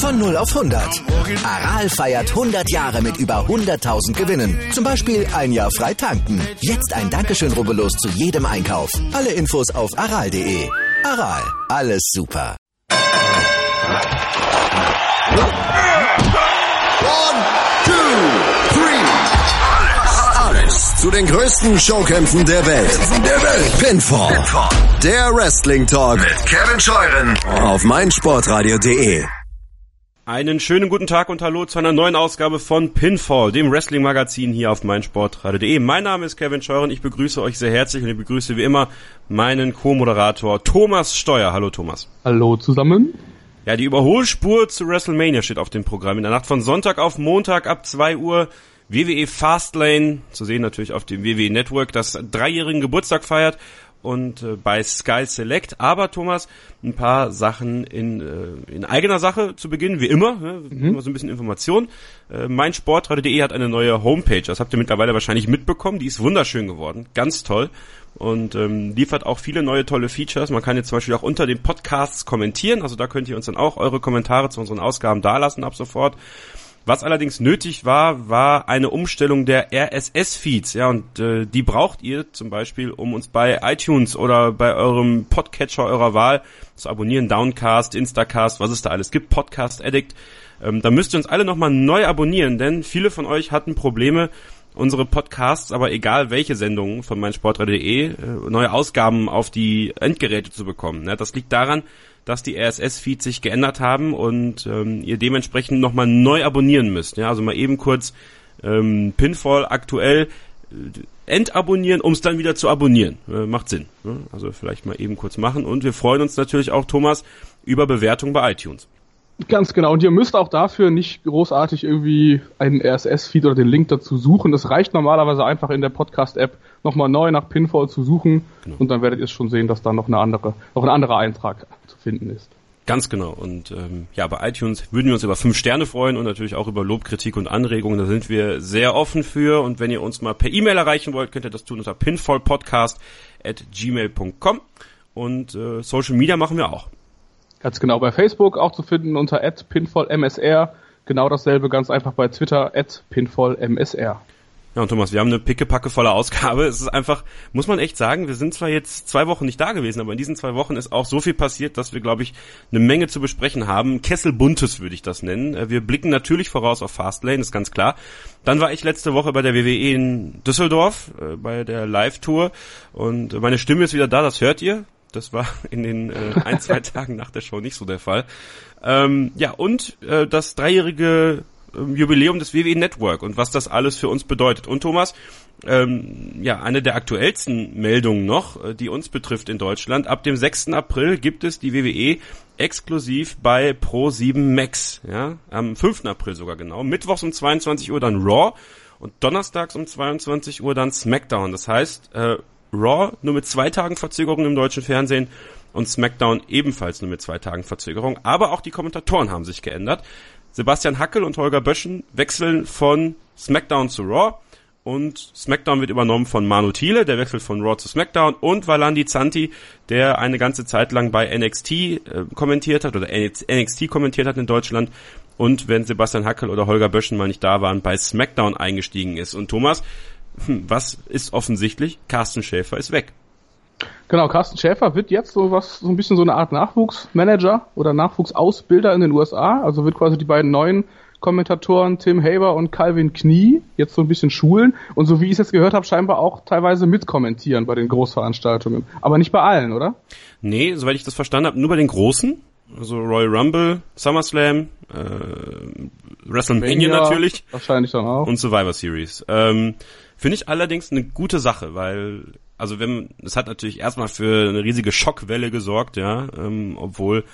Von 0 auf 100. Aral feiert 100 Jahre mit über 100.000 Gewinnen. Zum Beispiel ein Jahr frei tanken. Jetzt ein Dankeschön, rubbellos zu jedem Einkauf. Alle Infos auf aral.de. Aral, alles super. 1, 2, 3. Alles zu den größten Showkämpfen der Welt. Pinfall. Der Wrestling Talk mit Kevin Scheuren auf meinsportradio.de. Einen schönen guten Tag und hallo zu einer neuen Ausgabe von Pinfall, dem Wrestling-Magazin hier auf meinsportradio.de. Mein Name ist Kevin Scheuren, ich begrüße euch sehr herzlich und ich begrüße wie immer meinen Co-Moderator Thomas Steuer. Hallo Thomas. Hallo zusammen. Ja, die Überholspur zu WrestleMania steht auf dem Programm. In der Nacht von Sonntag auf Montag ab 2 Uhr WWE Fastlane, zu sehen natürlich auf dem WWE Network, das 3-jährigen Geburtstag feiert. Und bei Sky Select. Aber Thomas, ein paar Sachen in eigener Sache zu Beginn, wie immer, immer so ein bisschen Information. meinsportradio.de hat eine neue Homepage, das habt ihr mittlerweile wahrscheinlich mitbekommen, die ist wunderschön geworden, ganz toll und liefert auch viele neue tolle Features. Man kann jetzt zum Beispiel auch unter den Podcasts kommentieren, also da könnt ihr uns dann auch eure Kommentare zu unseren Ausgaben dalassen ab sofort. Was allerdings nötig war eine Umstellung der RSS-Feeds, ja, und die braucht ihr zum Beispiel, um uns bei iTunes oder bei eurem Podcatcher eurer Wahl zu abonnieren, Downcast, Instacast, was es da alles gibt, Podcast Addict. Da müsst ihr uns alle nochmal neu abonnieren, denn viele von euch hatten Probleme, unsere Podcasts, aber egal welche Sendungen von meinsportradio.de, neue Ausgaben auf die Endgeräte zu bekommen. Ja, das liegt daran, dass die RSS-Feeds sich geändert haben und ihr dementsprechend nochmal neu abonnieren müsst. Ja, also mal eben kurz Pinfall aktuell entabonnieren, um es dann wieder zu abonnieren. Macht Sinn. Ne? Also vielleicht mal eben kurz machen. Und wir freuen uns natürlich auch, Thomas, über Bewertungen bei iTunes. Ganz genau. Und ihr müsst auch dafür nicht großartig irgendwie einen RSS-Feed oder den Link dazu suchen. Es reicht normalerweise einfach in der Podcast-App nochmal neu nach Pinfall zu suchen. Genau. Und dann werdet ihr schon sehen, dass da noch ein anderer Eintrag zu finden ist. Ganz genau. Und ja, bei iTunes würden wir uns über 5 Sterne freuen und natürlich auch über Lob, Kritik und Anregungen. Da sind wir sehr offen für. Und wenn ihr uns mal per E-Mail erreichen wollt, könnt ihr das tun unter pinfallpodcast@gmail.com. Und Social Media machen wir auch. Ganz genau, bei Facebook auch zu finden unter @pinfallmsr. Genau dasselbe ganz einfach bei Twitter @pinfallmsr. Ja, und Thomas, wir haben eine pickepackevolle Ausgabe. Es ist einfach, muss man echt sagen, wir sind zwar jetzt 2 Wochen nicht da gewesen, aber in diesen 2 Wochen ist auch so viel passiert, dass wir, glaube ich, eine Menge zu besprechen haben. Kessel Buntes würde ich das nennen. Wir blicken natürlich voraus auf Fastlane, ist ganz klar. Dann war ich letzte Woche bei der WWE in Düsseldorf, bei der Live-Tour. Und meine Stimme ist wieder da, das hört ihr. Das war in den 1-2 Tagen nach der Show nicht so der Fall. Ja, und das 3-jährige Jubiläum des WWE Network und was das alles für uns bedeutet. Und Thomas, ja, eine der aktuellsten Meldungen noch, die uns betrifft in Deutschland. Ab dem 6. April gibt es die WWE exklusiv bei Pro7 Max. Ja, am 5. April sogar genau. Mittwochs um 22 Uhr dann Raw und donnerstags um 22 Uhr dann SmackDown. Das heißt, Raw nur mit 2 Tagen Verzögerung im deutschen Fernsehen und SmackDown ebenfalls nur mit 2 Tagen Verzögerung. Aber auch die Kommentatoren haben sich geändert. Sebastian Hackel und Holger Böschen wechseln von SmackDown zu Raw und SmackDown wird übernommen von Manu Thiele, der wechselt von Raw zu SmackDown, und Valandi Zanti, der eine ganze Zeit lang bei NXT kommentiert hat oder NXT kommentiert hat in Deutschland und wenn Sebastian Hackel oder Holger Böschen mal nicht da waren, bei SmackDown eingestiegen ist. Und Thomas, was ist offensichtlich? Carsten Schäfer ist weg. Genau, Carsten Schäfer wird jetzt so ein bisschen so eine Art Nachwuchsmanager oder Nachwuchsausbilder in den USA. Also wird quasi die beiden neuen Kommentatoren Tim Haber und Calvin Knie jetzt so ein bisschen schulen. Und so wie ich es jetzt gehört habe, scheinbar auch teilweise mitkommentieren bei den Großveranstaltungen. Aber nicht bei allen, oder? Nee, soweit ich das verstanden habe, nur bei den Großen. Also Royal Rumble, SummerSlam, WrestleMania natürlich. Wahrscheinlich dann auch. Und Survivor Series. Finde ich allerdings eine gute Sache, weil, also es hat natürlich erstmal für eine riesige Schockwelle gesorgt, ja, obwohl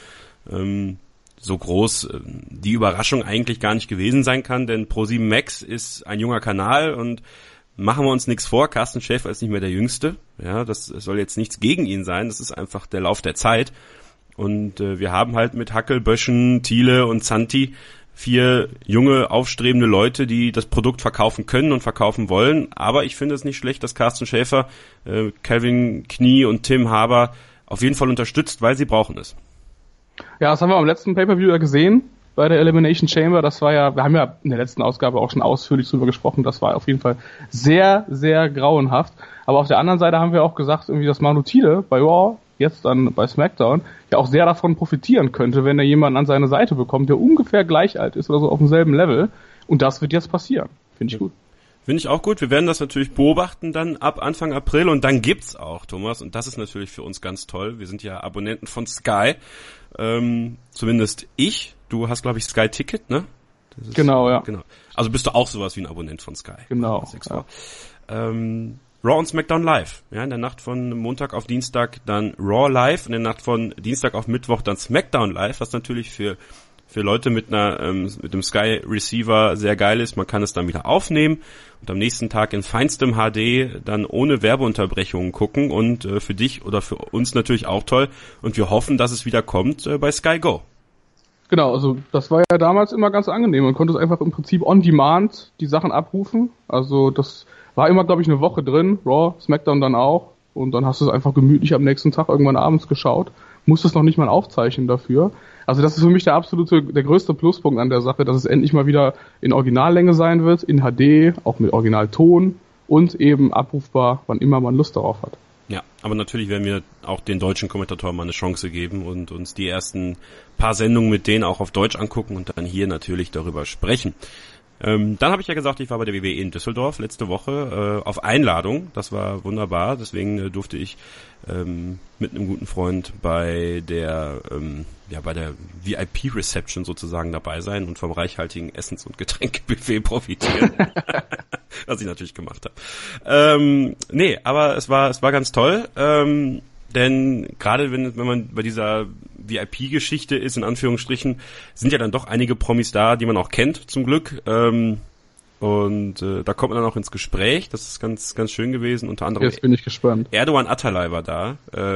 so groß die Überraschung eigentlich gar nicht gewesen sein kann, denn Pro7 Max ist ein junger Kanal und machen wir uns nichts vor, Carsten Schäfer ist nicht mehr der Jüngste, ja, das soll jetzt nichts gegen ihn sein, das ist einfach der Lauf der Zeit und wir haben halt mit Hackel, Böschen, Thiele und Zanti 4 junge, aufstrebende Leute, die das Produkt verkaufen können und verkaufen wollen. Aber ich finde es nicht schlecht, dass Carsten Schäfer, Calvin Knie und Tim Haber auf jeden Fall unterstützt, weil sie brauchen es. Ja, das haben wir am letzten Pay-Per-View ja gesehen. bei der Elimination Chamber. Das war ja, wir haben ja in der letzten Ausgabe auch schon ausführlich drüber gesprochen, das war auf jeden Fall sehr, sehr grauenhaft. Aber auf der anderen Seite haben wir auch gesagt, irgendwie, dass Manu Thiele bei Raw, jetzt dann bei SmackDown, ja auch sehr davon profitieren könnte, wenn er jemanden an seine Seite bekommt, der ungefähr gleich alt ist oder so auf demselben Level. Und das wird jetzt passieren. Finde ich gut. Finde ich auch gut. Wir werden das natürlich beobachten dann ab Anfang April und dann gibt's auch, Thomas, und das ist natürlich für uns ganz toll. Wir sind ja Abonnenten von Sky. Zumindest ich. Du hast, glaube ich, Sky Ticket, ne? Das ist, genau, ja. Genau. Also bist du auch sowas wie ein Abonnent von Sky. Genau. Ja. Raw und SmackDown live. Ja, in der Nacht von Montag auf Dienstag dann Raw live, in der Nacht von Dienstag auf Mittwoch dann SmackDown live, was natürlich für Leute mit dem Sky Receiver sehr geil ist. Man kann es dann wieder aufnehmen und am nächsten Tag in feinstem HD dann ohne Werbeunterbrechungen gucken und für dich oder für uns natürlich auch toll. Und wir hoffen, dass es wieder kommt bei Sky Go. Genau, also das war ja damals immer ganz angenehm. Man konnte es einfach im Prinzip on demand die Sachen abrufen. Also das war immer, glaube ich, eine Woche drin, Raw, SmackDown dann auch. Und dann hast du es einfach gemütlich am nächsten Tag irgendwann abends geschaut. Musstest noch nicht mal aufzeichnen dafür. Also das ist für mich der größte Pluspunkt an der Sache, dass es endlich mal wieder in Originallänge sein wird, in HD, auch mit Originalton und eben abrufbar, wann immer man Lust darauf hat. Ja, aber natürlich werden wir auch den deutschen Kommentatoren mal eine Chance geben und uns die ersten paar Sendungen mit denen auch auf Deutsch angucken und dann hier natürlich darüber sprechen. Dann habe ich ja gesagt, ich war bei der WWE in Düsseldorf letzte Woche auf Einladung. Das war wunderbar, deswegen durfte ich mit einem guten Freund bei der VIP-Reception sozusagen dabei sein und vom reichhaltigen Essens- und Getränkebuffet profitieren. Was ich natürlich gemacht habe. Aber es war ganz toll. Denn gerade wenn man bei dieser VIP-Geschichte ist, in Anführungsstrichen, sind ja dann doch einige Promis da, die man auch kennt, zum Glück. Und da kommt man dann auch ins Gespräch. Das ist ganz, ganz schön gewesen. Unter anderem jetzt bin ich gespannt. Erdogan Atalay war da.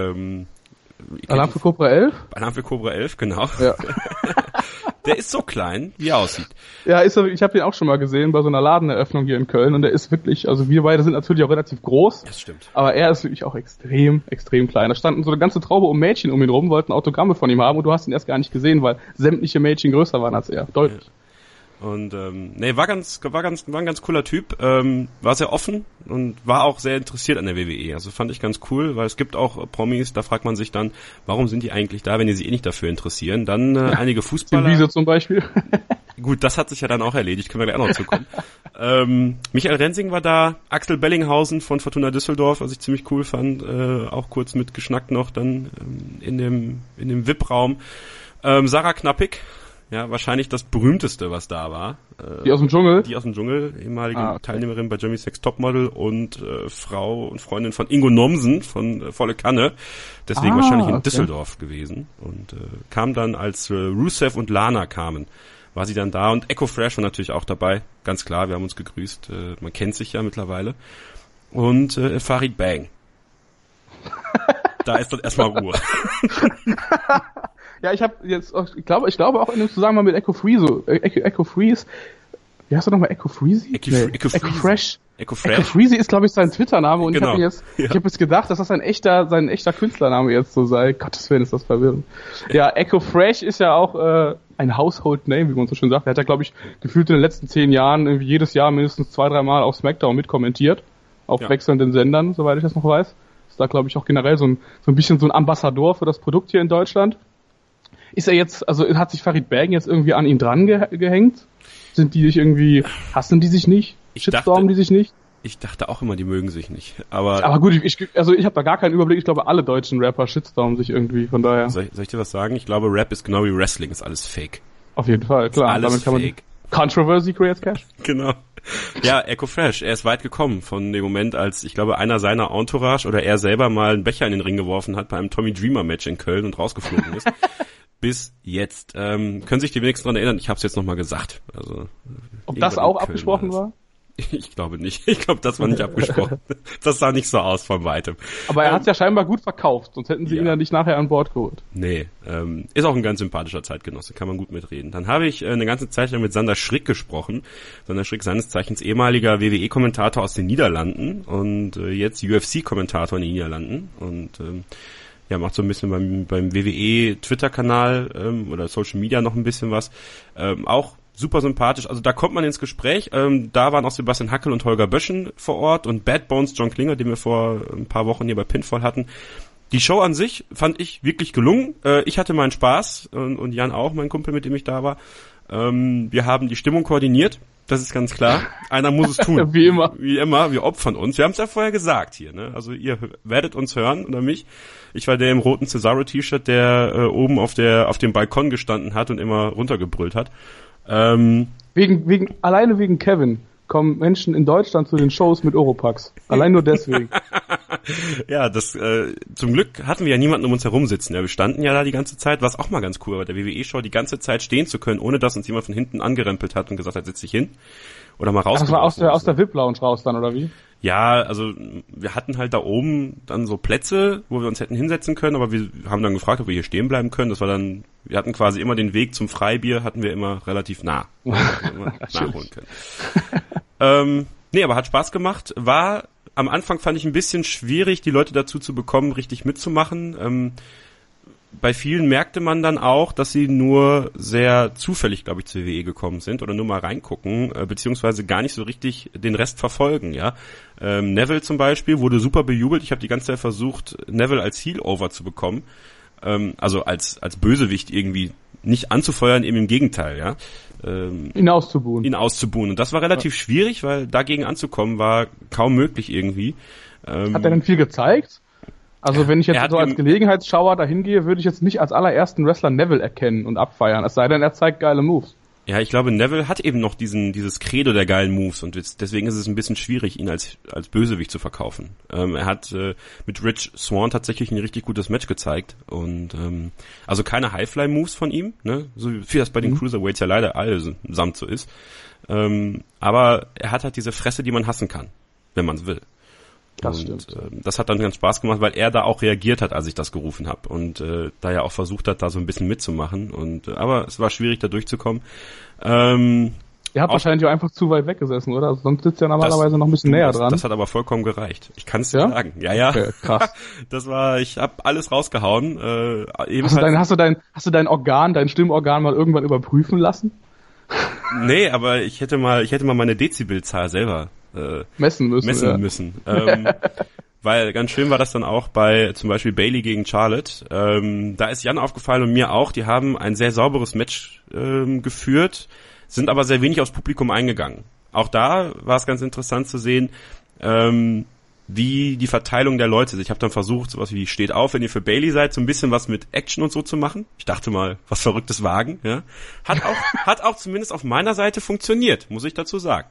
Alarm für Cobra 11? Alarm für Cobra 11, genau. Ja. Der ist so klein, wie er aussieht. Ja, ich habe den auch schon mal gesehen bei so einer Ladeneröffnung hier in Köln und der ist wirklich, also wir beide sind natürlich auch relativ groß. Das stimmt. Aber er ist wirklich auch extrem, extrem klein. Da standen so eine ganze Traube um Mädchen um ihn rum, wollten Autogramme von ihm haben und du hast ihn erst gar nicht gesehen, weil sämtliche Mädchen größer waren als er. Deutlich. Ja. Und war ein ganz cooler Typ, war sehr offen und war auch sehr interessiert an der WWE. Also fand ich ganz cool, weil es gibt auch Promis, da fragt man sich dann, warum sind die eigentlich da, wenn die sich eh nicht dafür interessieren. Dann einige Fußballer. Wiese zum Beispiel. Gut, das hat sich ja dann auch erledigt, können wir gleich auch noch zukommen. Michael Rensing war da, Axel Bellinghausen von Fortuna Düsseldorf, was ich ziemlich cool fand, auch kurz mitgeschnackt noch dann in dem VIP-Raum. Sarah Knappig. Ja, wahrscheinlich das berühmteste, was da war. Die aus dem Dschungel? Die aus dem Dschungel, ehemalige Teilnehmerin bei Jeremy's Next Topmodel und Frau und Freundin von Ingo Nomsen von Volle Kanne. Deswegen wahrscheinlich in Düsseldorf gewesen. Und kam dann, als Rusev und Lana kamen, war sie dann da. Und Echo Fresh war natürlich auch dabei. Ganz klar, wir haben uns gegrüßt. Man kennt sich ja mittlerweile. Und Farid Bang. Da ist dann erstmal Ruhe. Ja, ich glaube auch in dem Zusammenhang mit Echo Freeze, wie heißt er nochmal, Echo Freeze? Echo Fresh. Echo Freeze ist, glaube ich, sein Twitter-Name und genau. Ich habe jetzt gedacht, dass das sein echter Künstlername jetzt so sei. Gottes Willen, ist das verwirrend. Ja, Echo Fresh ist ja auch ein Household Name, wie man so schön sagt. Er hat ja, glaube ich, gefühlt in den letzten 10 Jahren irgendwie jedes Jahr mindestens 2-3 Mal auf SmackDown mitkommentiert. Auf wechselnden Sendern, soweit ich das noch weiß. Ist da, glaube ich, auch generell so ein bisschen so ein Ambassador für das Produkt hier in Deutschland. Ist er jetzt, also hat sich Farid Bang jetzt irgendwie an ihn dran gehängt? Sind die sich irgendwie, hassen die sich nicht? Shitstormen die sich nicht? Ich dachte auch immer, die mögen sich nicht. Aber gut, ich habe da gar keinen Überblick. Ich glaube, alle deutschen Rapper shitstormen sich irgendwie, von daher. Soll ich dir was sagen? Ich glaube, Rap ist genau wie Wrestling, ist alles fake. Auf jeden Fall, klar. Ist alles damit fake. Controversy creates cash. Genau. Ja, Echo Fresh, er ist weit gekommen von dem Moment, als, ich glaube, einer seiner Entourage oder er selber mal einen Becher in den Ring geworfen hat bei einem Tommy Dreamer Match in Köln und rausgeflogen ist. Bis jetzt. Können sich die wenigsten daran erinnern? Ich habe es jetzt nochmal gesagt. Also, ob das auch abgesprochen war? Ich glaube nicht. Ich glaube, das war nicht abgesprochen. Das sah nicht so aus von weitem. Aber er hat ja scheinbar gut verkauft, sonst hätten sie ihn ja nicht nachher an Bord geholt. Nee, ist auch ein ganz sympathischer Zeitgenosse, kann man gut mitreden. Dann habe ich eine ganze Zeit lang mit Sander Schrick gesprochen. Sander Schrick, seines Zeichens ehemaliger WWE-Kommentator aus den Niederlanden und jetzt UFC-Kommentator in den Niederlanden. Und macht so ein bisschen beim WWE Twitter-Kanal oder Social Media noch ein bisschen was. Auch super sympathisch. Also da kommt man ins Gespräch. Da waren auch Sebastian Hackel und Holger Böschen vor Ort und Bad Bones John Klinger, den wir vor ein paar Wochen hier bei Pinfall hatten. Die Show an sich fand ich wirklich gelungen. Ich hatte meinen Spaß und Jan auch, mein Kumpel, mit dem ich da war. Wir haben die Stimmung koordiniert. Das ist ganz klar. Einer muss es tun. Wie immer. Wie immer, wir opfern uns. Wir haben es ja vorher gesagt hier, ne? Also ihr werdet uns hören oder mich. Ich war der im roten Cesaro-T-Shirt, der oben auf dem Balkon gestanden hat und immer runtergebrüllt hat. Alleine wegen Kevin kommen Menschen in Deutschland zu den Shows mit Oropax. Allein nur deswegen. Ja, zum Glück hatten wir ja niemanden um uns herum sitzen. Ja, wir standen ja da die ganze Zeit, was auch mal ganz cool war, bei der WWE-Show die ganze Zeit stehen zu können, ohne dass uns jemand von hinten angerempelt hat und gesagt hat, setz dich hin. Oder mal raus. Das war aus der VIP-Lounge raus dann, oder wie? Ja, also wir hatten halt da oben dann so Plätze, wo wir uns hätten hinsetzen können, aber wir haben dann gefragt, ob wir hier stehen bleiben können. Das war dann, wir hatten quasi immer den Weg zum Freibier, hatten wir immer relativ nah. Immer nachholen können. Nee, aber hat Spaß gemacht. War am Anfang, fand ich, ein bisschen schwierig, die Leute dazu zu bekommen, richtig mitzumachen. Bei vielen merkte man dann auch, dass sie nur sehr zufällig, glaube ich, zur WWE gekommen sind oder nur mal reingucken, beziehungsweise gar nicht so richtig den Rest verfolgen, ja. Neville zum Beispiel wurde super bejubelt. Ich habe die ganze Zeit versucht, Neville als Heel-Over zu bekommen, also als Bösewicht irgendwie nicht anzufeuern, eben im Gegenteil, ja. Ihn auszubuhen. Und das war relativ schwierig, weil dagegen anzukommen war kaum möglich irgendwie. Hat er denn viel gezeigt? Also wenn ich jetzt so als Gelegenheitsschauer dahin gehe, würde ich jetzt nicht als allerersten Wrestler Neville erkennen und abfeiern, es sei denn, er zeigt geile Moves. Ja, ich glaube, Neville hat eben noch dieses Credo der geilen Moves und deswegen ist es ein bisschen schwierig, ihn als Bösewicht zu verkaufen. Er hat mit Rich Swann tatsächlich ein richtig gutes Match gezeigt und also keine Highfly-Moves von ihm, ne, so wie das bei den Cruiserweights ja leider allesamt so ist. Aber er hat halt diese Fresse, die man hassen kann, wenn man es will. Das stimmt. Das hat dann ganz Spaß gemacht, weil er da auch reagiert hat, als ich das gerufen habe und da ja auch versucht hat, da so ein bisschen mitzumachen. Aber es war schwierig, da durchzukommen. Ihr habt wahrscheinlich auch einfach zu weit weggesessen, oder? Sonst sitzt ja normalerweise noch ein bisschen näher dran. Das hat aber vollkommen gereicht. Ich kann es dir sagen. Ja. Okay, krass. Ich habe alles rausgehauen. Hast du dein Organ, dein Stimmorgan mal irgendwann überprüfen lassen? Nee, aber ich hätte mal meine Dezibelzahl selber messen müssen. Weil ganz schön war das dann auch bei zum Beispiel Bayley gegen Charlotte. Da ist Jan aufgefallen und mir auch, die haben ein sehr sauberes Match geführt, sind aber sehr wenig aufs Publikum eingegangen. Auch da war es ganz interessant zu sehen, wie die Verteilung der Leute ist. Ich habe dann versucht, sowas wie steht auf, wenn ihr für Bayley seid, so ein bisschen was mit Action und so zu machen. Ich dachte mal, was Verrücktes wagen. Ja? Hat auch zumindest auf meiner Seite funktioniert, muss ich dazu sagen.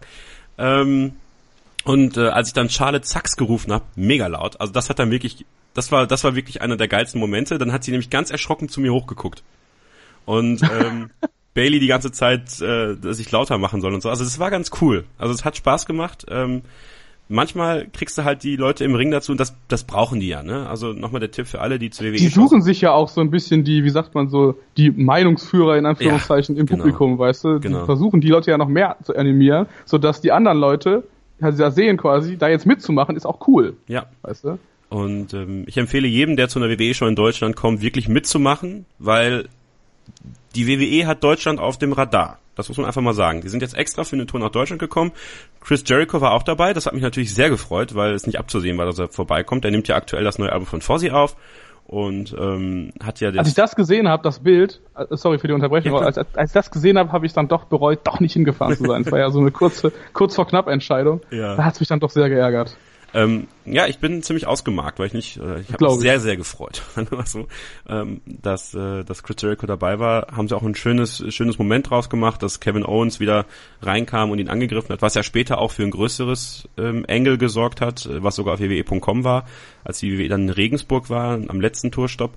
Und als ich dann Charlotte Sachs gerufen habe, mega laut, also das war wirklich einer der geilsten Momente, dann hat sie nämlich ganz erschrocken zu mir hochgeguckt. Und Bayley die ganze Zeit dass ich lauter machen soll und so. Also das war ganz cool. Also es hat Spaß gemacht. Manchmal kriegst du halt die Leute im Ring dazu und das brauchen die ja, ne? Also nochmal der Tipp für alle, die zu WWE Die suchen sich ja auch so ein bisschen die, wie sagt man so, die Meinungsführer in Anführungszeichen im Publikum, weißt du? Die versuchen die Leute ja noch mehr zu animieren, sodass die anderen Leute ja sehen quasi, da jetzt mitzumachen, ist auch cool. Ja. Weißt du? Und ich empfehle jedem, der zu einer WWE-Show in Deutschland kommt, wirklich mitzumachen, weil die WWE hat Deutschland auf dem Radar. Das muss man einfach mal sagen. Die sind jetzt extra für eine Tour nach Deutschland gekommen. Chris Jericho war auch dabei. Das hat mich natürlich sehr gefreut, weil es nicht abzusehen war, dass er vorbeikommt. Er nimmt ja aktuell das neue Album von Fozzy auf und hat ja... Als ich das gesehen habe, das Bild, sorry für die Unterbrechung, ja, als ich das gesehen habe ich dann doch bereut, doch nicht hingefahren zu sein. Es war ja so eine kurz vor knapp Entscheidung. Ja. Da hat es mich dann doch sehr geärgert. Ja, ich bin ziemlich ausgemarkt, weil ich habe mich sehr, sehr gefreut, so, dass Chris Jericho dabei war. Haben sie auch ein schönes Moment draus gemacht, dass Kevin Owens wieder reinkam und ihn angegriffen hat, was ja später auch für ein größeres Angle gesorgt hat, was sogar auf WWE.com war, als die WWE dann in Regensburg war, am letzten Tourstopp.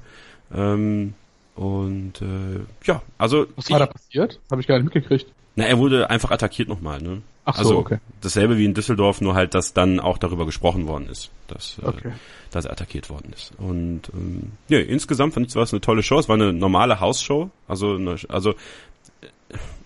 Ja, also... Was war da passiert? Habe ich gar nicht mitgekriegt. Na, er wurde einfach attackiert nochmal, ne? Ach so, also, okay. Dasselbe wie in Düsseldorf, nur halt, dass dann auch darüber gesprochen worden ist, dass er attackiert worden ist. Und insgesamt fand ich, es war eine tolle Show. Es war eine normale House-Show. Also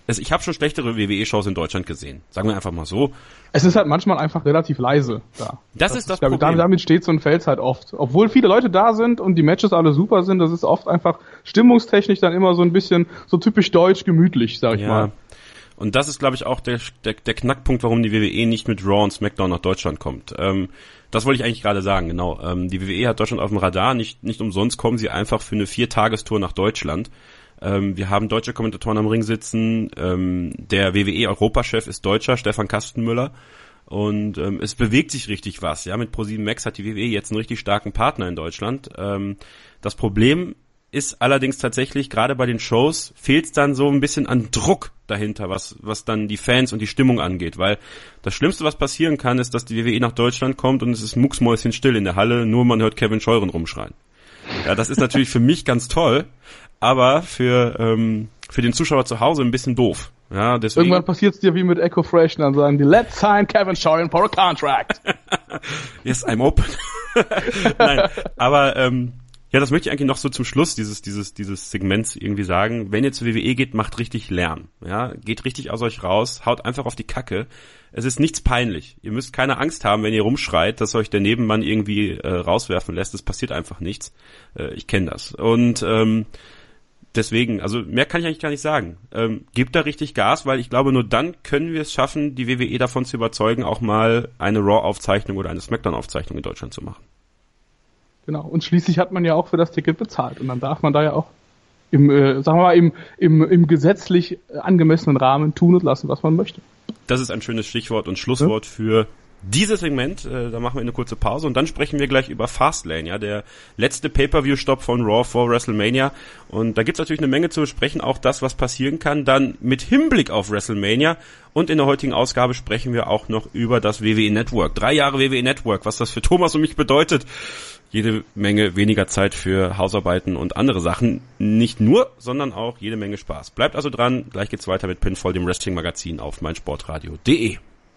ich habe schon schlechtere WWE-Shows in Deutschland gesehen. Sagen wir einfach mal so. Es ist halt manchmal einfach relativ leise da. Das ist das Problem. Damit steht's und fällt's halt oft. Obwohl viele Leute da sind und die Matches alle super sind, das ist oft einfach stimmungstechnisch dann immer so ein bisschen so typisch deutsch gemütlich, sag ich mal. Und das ist, glaube ich, auch der Knackpunkt, warum die WWE nicht mit Raw und SmackDown nach Deutschland kommt. Das wollte ich eigentlich gerade sagen, genau. Die WWE hat Deutschland auf dem Radar, nicht umsonst kommen sie einfach für eine 4-Tagestour nach Deutschland. Wir haben deutsche Kommentatoren am Ring sitzen, der WWE-Europachef ist Deutscher, Stefan Kastenmüller. Und es bewegt sich richtig was. Ja, mit ProSieben Max hat die WWE jetzt einen richtig starken Partner in Deutschland. Das Problem ist allerdings tatsächlich, gerade bei den Shows, fehlt es dann so ein bisschen an Druck dahinter, was dann die Fans und die Stimmung angeht, weil das Schlimmste, was passieren kann, ist, dass die WWE nach Deutschland kommt und es ist mucksmäuschenstill in der Halle, nur man hört Kevin Scheuren rumschreien. Ja, das ist natürlich für mich ganz toll, aber für den Zuschauer zu Hause ein bisschen doof. Ja, deswegen. Irgendwann passiert's dir wie mit Echo Fresh, dann sagen die, let's sign Kevin Scheuren for a contract. Yes, I'm open. Nein, aber ja, das möchte ich eigentlich noch so zum Schluss dieses Segments irgendwie sagen. Wenn ihr zur WWE geht, macht richtig Lärm. Ja, geht richtig aus euch raus, haut einfach auf die Kacke. Es ist nichts peinlich. Ihr müsst keine Angst haben, wenn ihr rumschreit, dass euch der Nebenmann irgendwie rauswerfen lässt. Es passiert einfach nichts. Ich kenne das. Und deswegen, also mehr kann ich eigentlich gar nicht sagen. Gebt da richtig Gas, weil ich glaube, nur dann können wir es schaffen, die WWE davon zu überzeugen, auch mal eine Raw-Aufzeichnung oder eine SmackDown-Aufzeichnung in Deutschland zu machen. Genau, und schließlich hat man ja auch für das Ticket bezahlt und dann darf man da ja auch im gesetzlich angemessenen Rahmen tun und lassen, was man möchte. Das ist ein schönes Stichwort und Schlusswort für dieses Segment. Da machen wir eine kurze Pause und dann sprechen wir gleich über Fastlane, ja, der letzte Pay-Per-View-Stopp von Raw vor WrestleMania. Und da gibt's natürlich eine Menge zu besprechen, auch das, was passieren kann, dann mit Hinblick auf WrestleMania. Und in der heutigen Ausgabe sprechen wir auch noch über das WWE Network. 3 Jahre WWE Network, was das für Thomas und mich bedeutet. Jede Menge weniger Zeit für Hausarbeiten und andere Sachen. Nicht nur, sondern auch jede Menge Spaß. Bleibt also dran, gleich geht's weiter mit Pinfall, dem Wrestling-Magazin auf meinsportradio.de.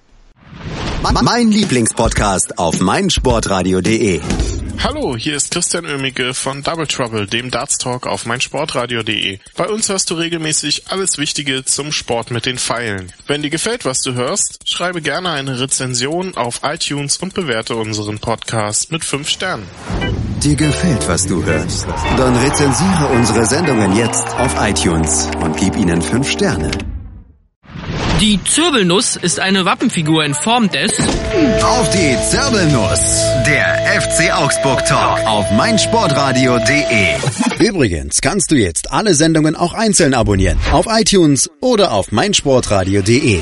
Mein Lieblingspodcast auf meinsportradio.de. Hallo, hier ist Christian Oemicke von Double Trouble, dem Darts Talk auf meinsportradio.de. Bei uns hörst du regelmäßig alles Wichtige zum Sport mit den Pfeilen. Wenn dir gefällt, was du hörst, schreibe gerne eine Rezension auf iTunes und bewerte unseren Podcast mit 5 Sternen. Dir gefällt, was du hörst? Dann rezensiere unsere Sendungen jetzt auf iTunes und gib ihnen 5 Sterne. Die Zirbelnuss ist eine Wappenfigur in Form des... Auf die Zirbelnuss, der FC Augsburg Talk auf meinsportradio.de. Übrigens kannst du jetzt alle Sendungen auch einzeln abonnieren, auf iTunes oder auf meinsportradio.de.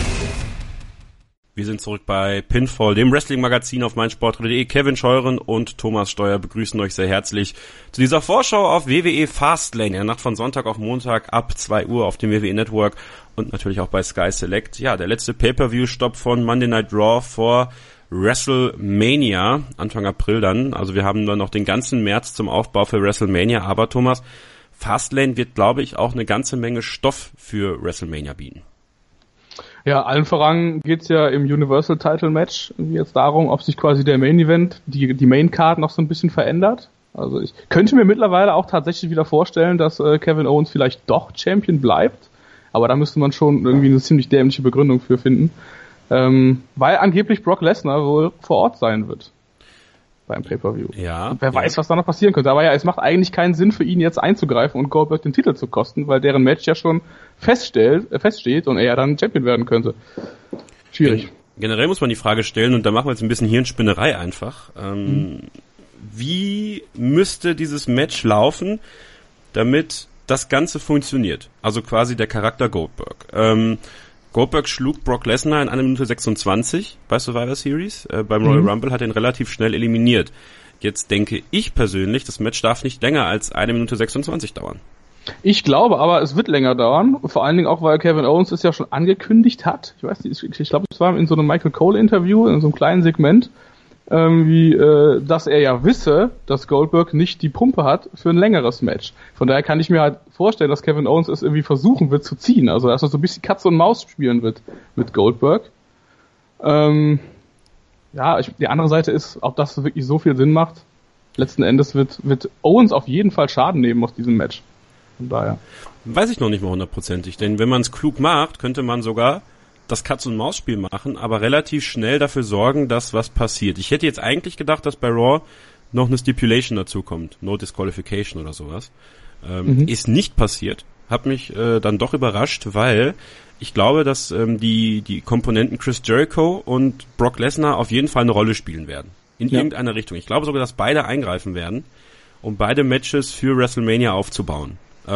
Wir sind zurück bei Pinfall, dem Wrestling-Magazin auf meinsportradio.de. Kevin Scheuren und Thomas Steuer begrüßen euch sehr herzlich zu dieser Vorschau auf WWE Fastlane, in der Nacht von Sonntag auf Montag ab 2 Uhr auf dem WWE Network und natürlich auch bei Sky Select. Ja, der letzte Pay-Per-View-Stopp von Monday Night Raw vor WrestleMania, Anfang April dann. Also wir haben dann noch den ganzen März zum Aufbau für WrestleMania. Aber Thomas, Fastlane wird, glaube ich, auch eine ganze Menge Stoff für WrestleMania bieten. Ja, allen voran geht's ja im Universal Title Match jetzt darum, ob sich quasi der Main Event, die Main Card noch so ein bisschen verändert. Also ich könnte mir mittlerweile auch tatsächlich wieder vorstellen, dass Kevin Owens vielleicht doch Champion bleibt. Aber da müsste man schon irgendwie eine ziemlich dämliche Begründung für finden. Weil angeblich Brock Lesnar wohl vor Ort sein wird beim Pay-Per-View. Ja. Und wer weiß, was da noch passieren könnte. Aber ja, es macht eigentlich keinen Sinn für ihn jetzt einzugreifen und Goldberg den Titel zu kosten, weil deren Match ja schon feststeht und er dann Champion werden könnte. Schwierig. Generell muss man die Frage stellen, und da machen wir jetzt ein bisschen Hirnspinnerei einfach. Wie müsste dieses Match laufen, damit das Ganze funktioniert? Also quasi der Charakter Goldberg. Goldberg schlug Brock Lesnar in 1 Minute 26 bei Survivor Series. Beim Royal Rumble hat er ihn relativ schnell eliminiert. Jetzt denke ich persönlich, das Match darf nicht länger als 1 Minute 26 dauern. Ich glaube aber, es wird länger dauern. Vor allen Dingen auch, weil Kevin Owens es ja schon angekündigt hat. Ich weiß nicht, ich glaube, es war in so einem Michael Cole Interview, in so einem kleinen Segment, dass er ja wisse, dass Goldberg nicht die Pumpe hat für ein längeres Match. Von daher kann ich mir halt vorstellen, dass Kevin Owens es irgendwie versuchen wird zu ziehen. Also dass er so ein bisschen Katze und Maus spielen wird mit Goldberg. Die andere Seite ist, ob das wirklich so viel Sinn macht. Letzten Endes wird Owens auf jeden Fall Schaden nehmen aus diesem Match. Von daher. Weiß ich noch nicht mal 100%, denn wenn man es klug macht, könnte man sogar das Katz-und-Maus-Spiel machen, aber relativ schnell dafür sorgen, dass was passiert. Ich hätte jetzt eigentlich gedacht, dass bei Raw noch eine Stipulation dazu kommt, No Disqualification oder sowas. Ist nicht passiert. Hat mich dann doch überrascht, weil ich glaube, dass die Komponenten Chris Jericho und Brock Lesnar auf jeden Fall eine Rolle spielen werden. In irgendeiner Richtung. Ich glaube sogar, dass beide eingreifen werden, um beide Matches für WrestleMania aufzubauen.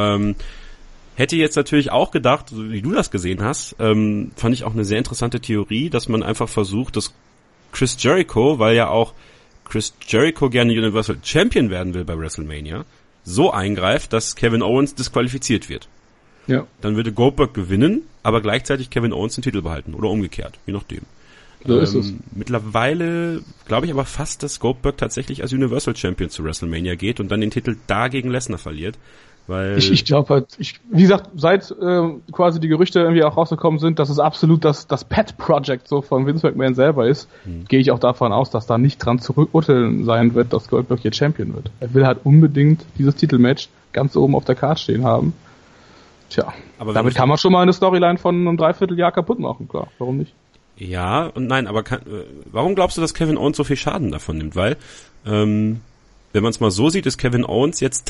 Hätte jetzt natürlich auch gedacht, so wie du das gesehen hast, fand ich auch eine sehr interessante Theorie, dass man einfach versucht, dass Chris Jericho, weil ja auch Chris Jericho gerne Universal Champion werden will bei WrestleMania, so eingreift, dass Kevin Owens disqualifiziert wird. Ja. Dann würde Goldberg gewinnen, aber gleichzeitig Kevin Owens den Titel behalten oder umgekehrt, je nachdem. So ist es. Mittlerweile glaube ich aber fast, dass Goldberg tatsächlich als Universal Champion zu WrestleMania geht und dann den Titel da gegen Lesnar verliert. Weil ich glaube halt, wie gesagt, seit quasi die Gerüchte irgendwie auch rausgekommen sind, dass es absolut das Pet-Project so von Vince McMahon selber ist, gehe ich auch davon aus, dass da nicht dran zurückrütteln sein wird, dass Goldberg hier Champion wird. Er will halt unbedingt dieses Titelmatch ganz oben auf der Karte stehen haben. Tja, aber damit kann man schon mal eine Storyline von einem Dreivierteljahr kaputt machen, klar, warum nicht? Ja und nein, aber warum glaubst du, dass Kevin Owens so viel Schaden davon nimmt? Weil, wenn man es mal so sieht, ist Kevin Owens jetzt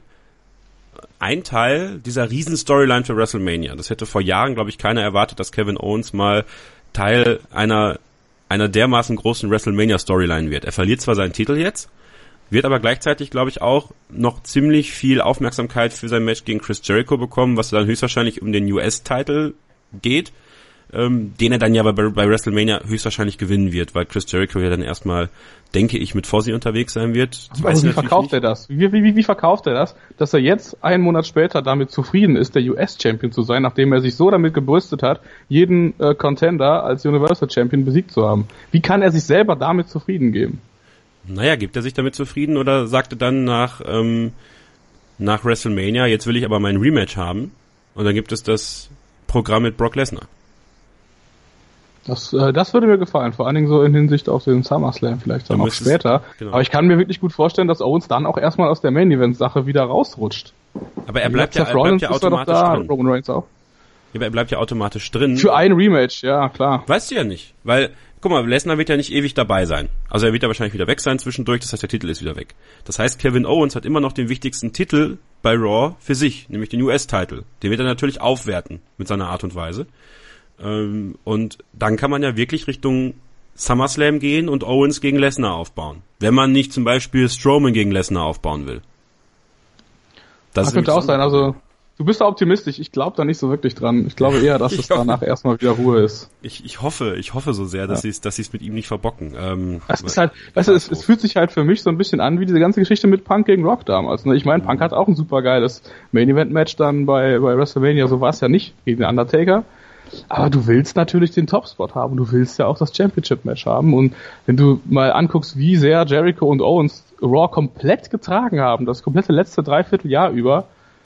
ein Teil dieser riesen Storyline für WrestleMania. Das hätte vor Jahren, glaube ich, keiner erwartet, dass Kevin Owens mal Teil einer dermaßen großen WrestleMania-Storyline wird. Er verliert zwar seinen Titel jetzt, wird aber gleichzeitig, glaube ich, auch noch ziemlich viel Aufmerksamkeit für sein Match gegen Chris Jericho bekommen, was dann höchstwahrscheinlich um den US-Titel geht, den er dann ja bei WrestleMania höchstwahrscheinlich gewinnen wird, weil Chris Jericho ja dann erstmal, denke ich, mit Fozzy unterwegs sein wird. Also wie verkauft er das? Wie verkauft er das, dass er jetzt einen Monat später damit zufrieden ist, der US-Champion zu sein, nachdem er sich so damit gebrüstet hat, jeden Contender als Universal Champion besiegt zu haben? Wie kann er sich selber damit zufrieden geben? Naja, gibt er sich damit zufrieden oder sagte dann nach WrestleMania, jetzt will ich aber mein Rematch haben und dann gibt es das Programm mit Brock Lesnar. Das würde mir gefallen, vor allen Dingen so in Hinsicht auf den SummerSlam vielleicht dann auch später. Genau. Aber ich kann mir wirklich gut vorstellen, dass Owens dann auch erstmal aus der Main-Event-Sache wieder rausrutscht. Aber er bleibt ja automatisch drin. Roman Reigns auch. Ja, aber er bleibt ja automatisch drin. Für ein Rematch, ja, klar. Weißt du ja nicht, weil, guck mal, Lesnar wird ja nicht ewig dabei sein. Also er wird ja wahrscheinlich wieder weg sein zwischendurch, das heißt, der Titel ist wieder weg. Das heißt, Kevin Owens hat immer noch den wichtigsten Titel bei Raw für sich, nämlich den US-Titel. Den wird er natürlich aufwerten mit seiner Art und Weise. Und dann kann man ja wirklich Richtung SummerSlam gehen und Owens gegen Lesnar aufbauen. Wenn man nicht zum Beispiel Strowman gegen Lesnar aufbauen will. Das könnte auch sein, also du bist da optimistisch, ich glaube da nicht so wirklich dran. Ich glaube eher, dass es danach erstmal wieder Ruhe ist. Ich hoffe so sehr, dass sie es mit ihm nicht verbocken. Es ist halt, weißt du, es fühlt sich halt für mich so ein bisschen an wie diese ganze Geschichte mit Punk gegen Rock damals. Ne? Ich meine, Punk hat auch ein super geiles Main-Event-Match dann bei WrestleMania, so war es ja nicht gegen den Undertaker. Aber du willst natürlich den Topspot haben, du willst ja auch das Championship-Match haben und wenn du mal anguckst, wie sehr Jericho und Owens Raw komplett getragen haben, das komplette letzte Dreivierteljahr über,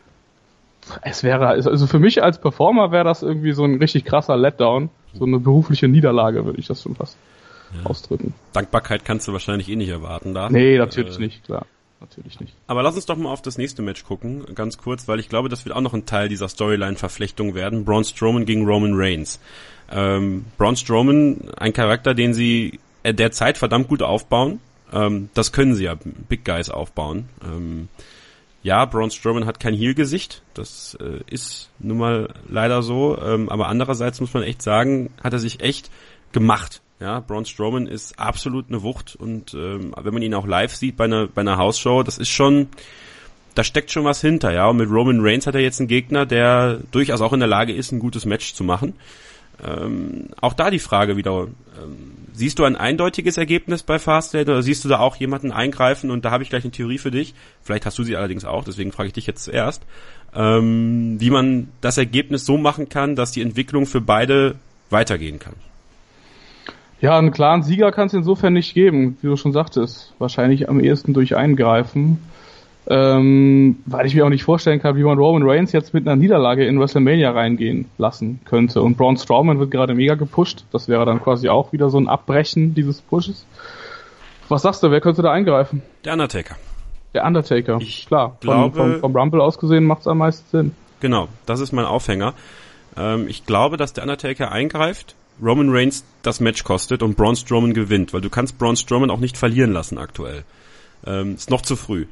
also für mich als Performer wäre das irgendwie so ein richtig krasser Letdown, so eine berufliche Niederlage, würde ich das schon fast ausdrücken. Dankbarkeit kannst du wahrscheinlich nicht erwarten da. Nee, natürlich nicht, klar. Natürlich nicht. Aber lass uns doch mal auf das nächste Match gucken, ganz kurz, weil ich glaube, das wird auch noch ein Teil dieser Storyline-Verflechtung werden. Braun Strowman gegen Roman Reigns. Braun Strowman, ein Charakter, den sie derzeit verdammt gut aufbauen. Das können sie ja, Big Guys aufbauen. Ja, Braun Strowman hat kein Heel-Gesicht, das ist nun mal leider so, aber andererseits muss man echt sagen, hat er sich echt gemacht. Ja, Braun Strowman ist absolut eine Wucht und wenn man ihn auch live sieht bei einer Hausshow, das ist schon, da steckt schon was hinter, ja. Und mit Roman Reigns hat er jetzt einen Gegner, der durchaus auch in der Lage ist, ein gutes Match zu machen. Auch da die Frage wieder, siehst du ein eindeutiges Ergebnis bei Fastlane oder siehst du da auch jemanden eingreifen? Und da habe ich gleich eine Theorie für dich. Vielleicht hast du sie allerdings auch, deswegen frage ich dich jetzt zuerst, wie man das Ergebnis so machen kann, dass die Entwicklung für beide weitergehen kann. Ja, einen klaren Sieger kann es insofern nicht geben, wie du schon sagtest. Wahrscheinlich am ehesten durch Eingreifen. Weil ich mir auch nicht vorstellen kann, wie man Roman Reigns jetzt mit einer Niederlage in WrestleMania reingehen lassen könnte. Und Braun Strowman wird gerade mega gepusht. Das wäre dann quasi auch wieder so ein Abbrechen dieses Pushes. Was sagst du, wer könnte da eingreifen? Der Undertaker. Der Undertaker, klar. Glaube, vom Rumble aus gesehen macht es am meisten Sinn. Genau, das ist mein Aufhänger. Ich glaube, dass der Undertaker eingreift, Roman Reigns das Match kostet und Braun Strowman gewinnt, weil du kannst Braun Strowman auch nicht verlieren lassen aktuell. Ist noch zu früh.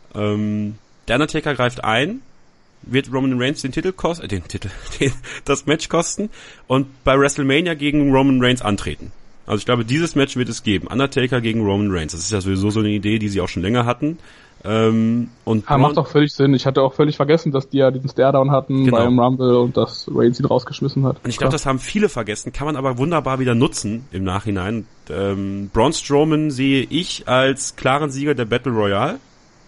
Der Undertaker greift ein, wird Roman Reigns das Match kosten und bei WrestleMania gegen Roman Reigns antreten. Also ich glaube, dieses Match wird es geben. Undertaker gegen Roman Reigns. Das ist ja sowieso so eine Idee, die sie auch schon länger hatten. Macht auch völlig Sinn. Ich hatte auch völlig vergessen, dass die ja diesen Staredown hatten beim Rumble und dass Reigns ihn rausgeschmissen hat. Und ich glaube, das haben viele vergessen, kann man aber wunderbar wieder nutzen im Nachhinein. Braun Strowman sehe ich als klaren Sieger der Battle Royale.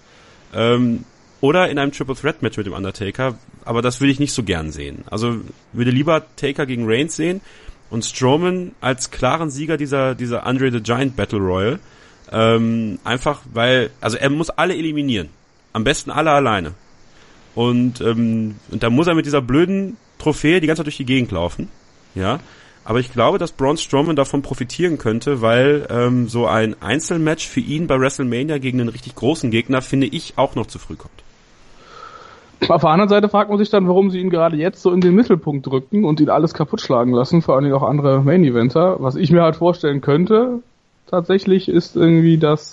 Oder in einem Triple Threat Match mit dem Undertaker, aber das würde ich nicht so gern sehen. Also würde lieber Taker gegen Reigns sehen und Strowman als klaren Sieger dieser Andre the Giant Battle Royale. Einfach weil, also er muss alle eliminieren. Am besten alle alleine. Und da muss er mit dieser blöden Trophäe die ganze Zeit durch die Gegend laufen. Ja. Aber ich glaube, dass Braun Strowman davon profitieren könnte, weil so ein Einzelmatch für ihn bei WrestleMania gegen einen richtig großen Gegner, finde ich, auch noch zu früh kommt. Auf der anderen Seite fragt man sich dann, warum sie ihn gerade jetzt so in den Mittelpunkt drücken und ihn alles kaputt schlagen lassen, vor allen Dingen auch andere Main-Eventer. Was ich mir halt vorstellen könnte, tatsächlich, ist irgendwie, dass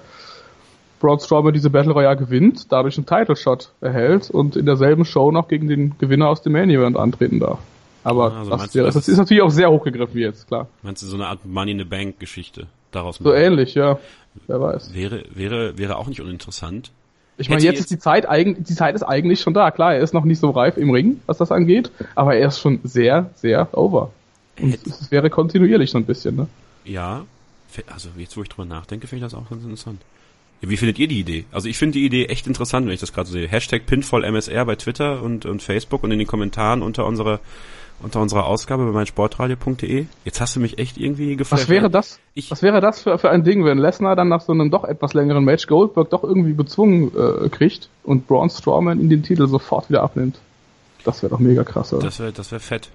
Braun Strowman diese Battle Royale gewinnt, dadurch einen Title-Shot erhält und in derselben Show noch gegen den Gewinner aus dem Main-Event antreten darf. Aber das ist natürlich auch sehr hochgegriffen jetzt, klar. Meinst du so eine Art Money-in-the-Bank-Geschichte daraus machen? So ähnlich, ja. Wer weiß. Wäre auch nicht uninteressant. Ich meine, jetzt ist die Zeit ist eigentlich schon da. Klar, er ist noch nicht so reif im Ring, was das angeht, aber er ist schon sehr, sehr over. Und es wäre kontinuierlich so ein bisschen, ne? Ja, also jetzt, wo ich drüber nachdenke, finde ich das auch ganz interessant. Ja, wie findet ihr die Idee? Also ich finde die Idee echt interessant, wenn ich das gerade so sehe. #PinfallMSR bei Twitter und Facebook und in den Kommentaren unter unserer Ausgabe bei meinsportradio.de. Jetzt hast du mich echt irgendwie geflasht. Was wäre das für ein Ding, wenn Lesnar dann nach so einem doch etwas längeren Match Goldberg doch irgendwie bezwungen kriegt und Braun Strowman ihn den Titel sofort wieder abnimmt? Das wäre doch mega krass, oder? Das wäre fett.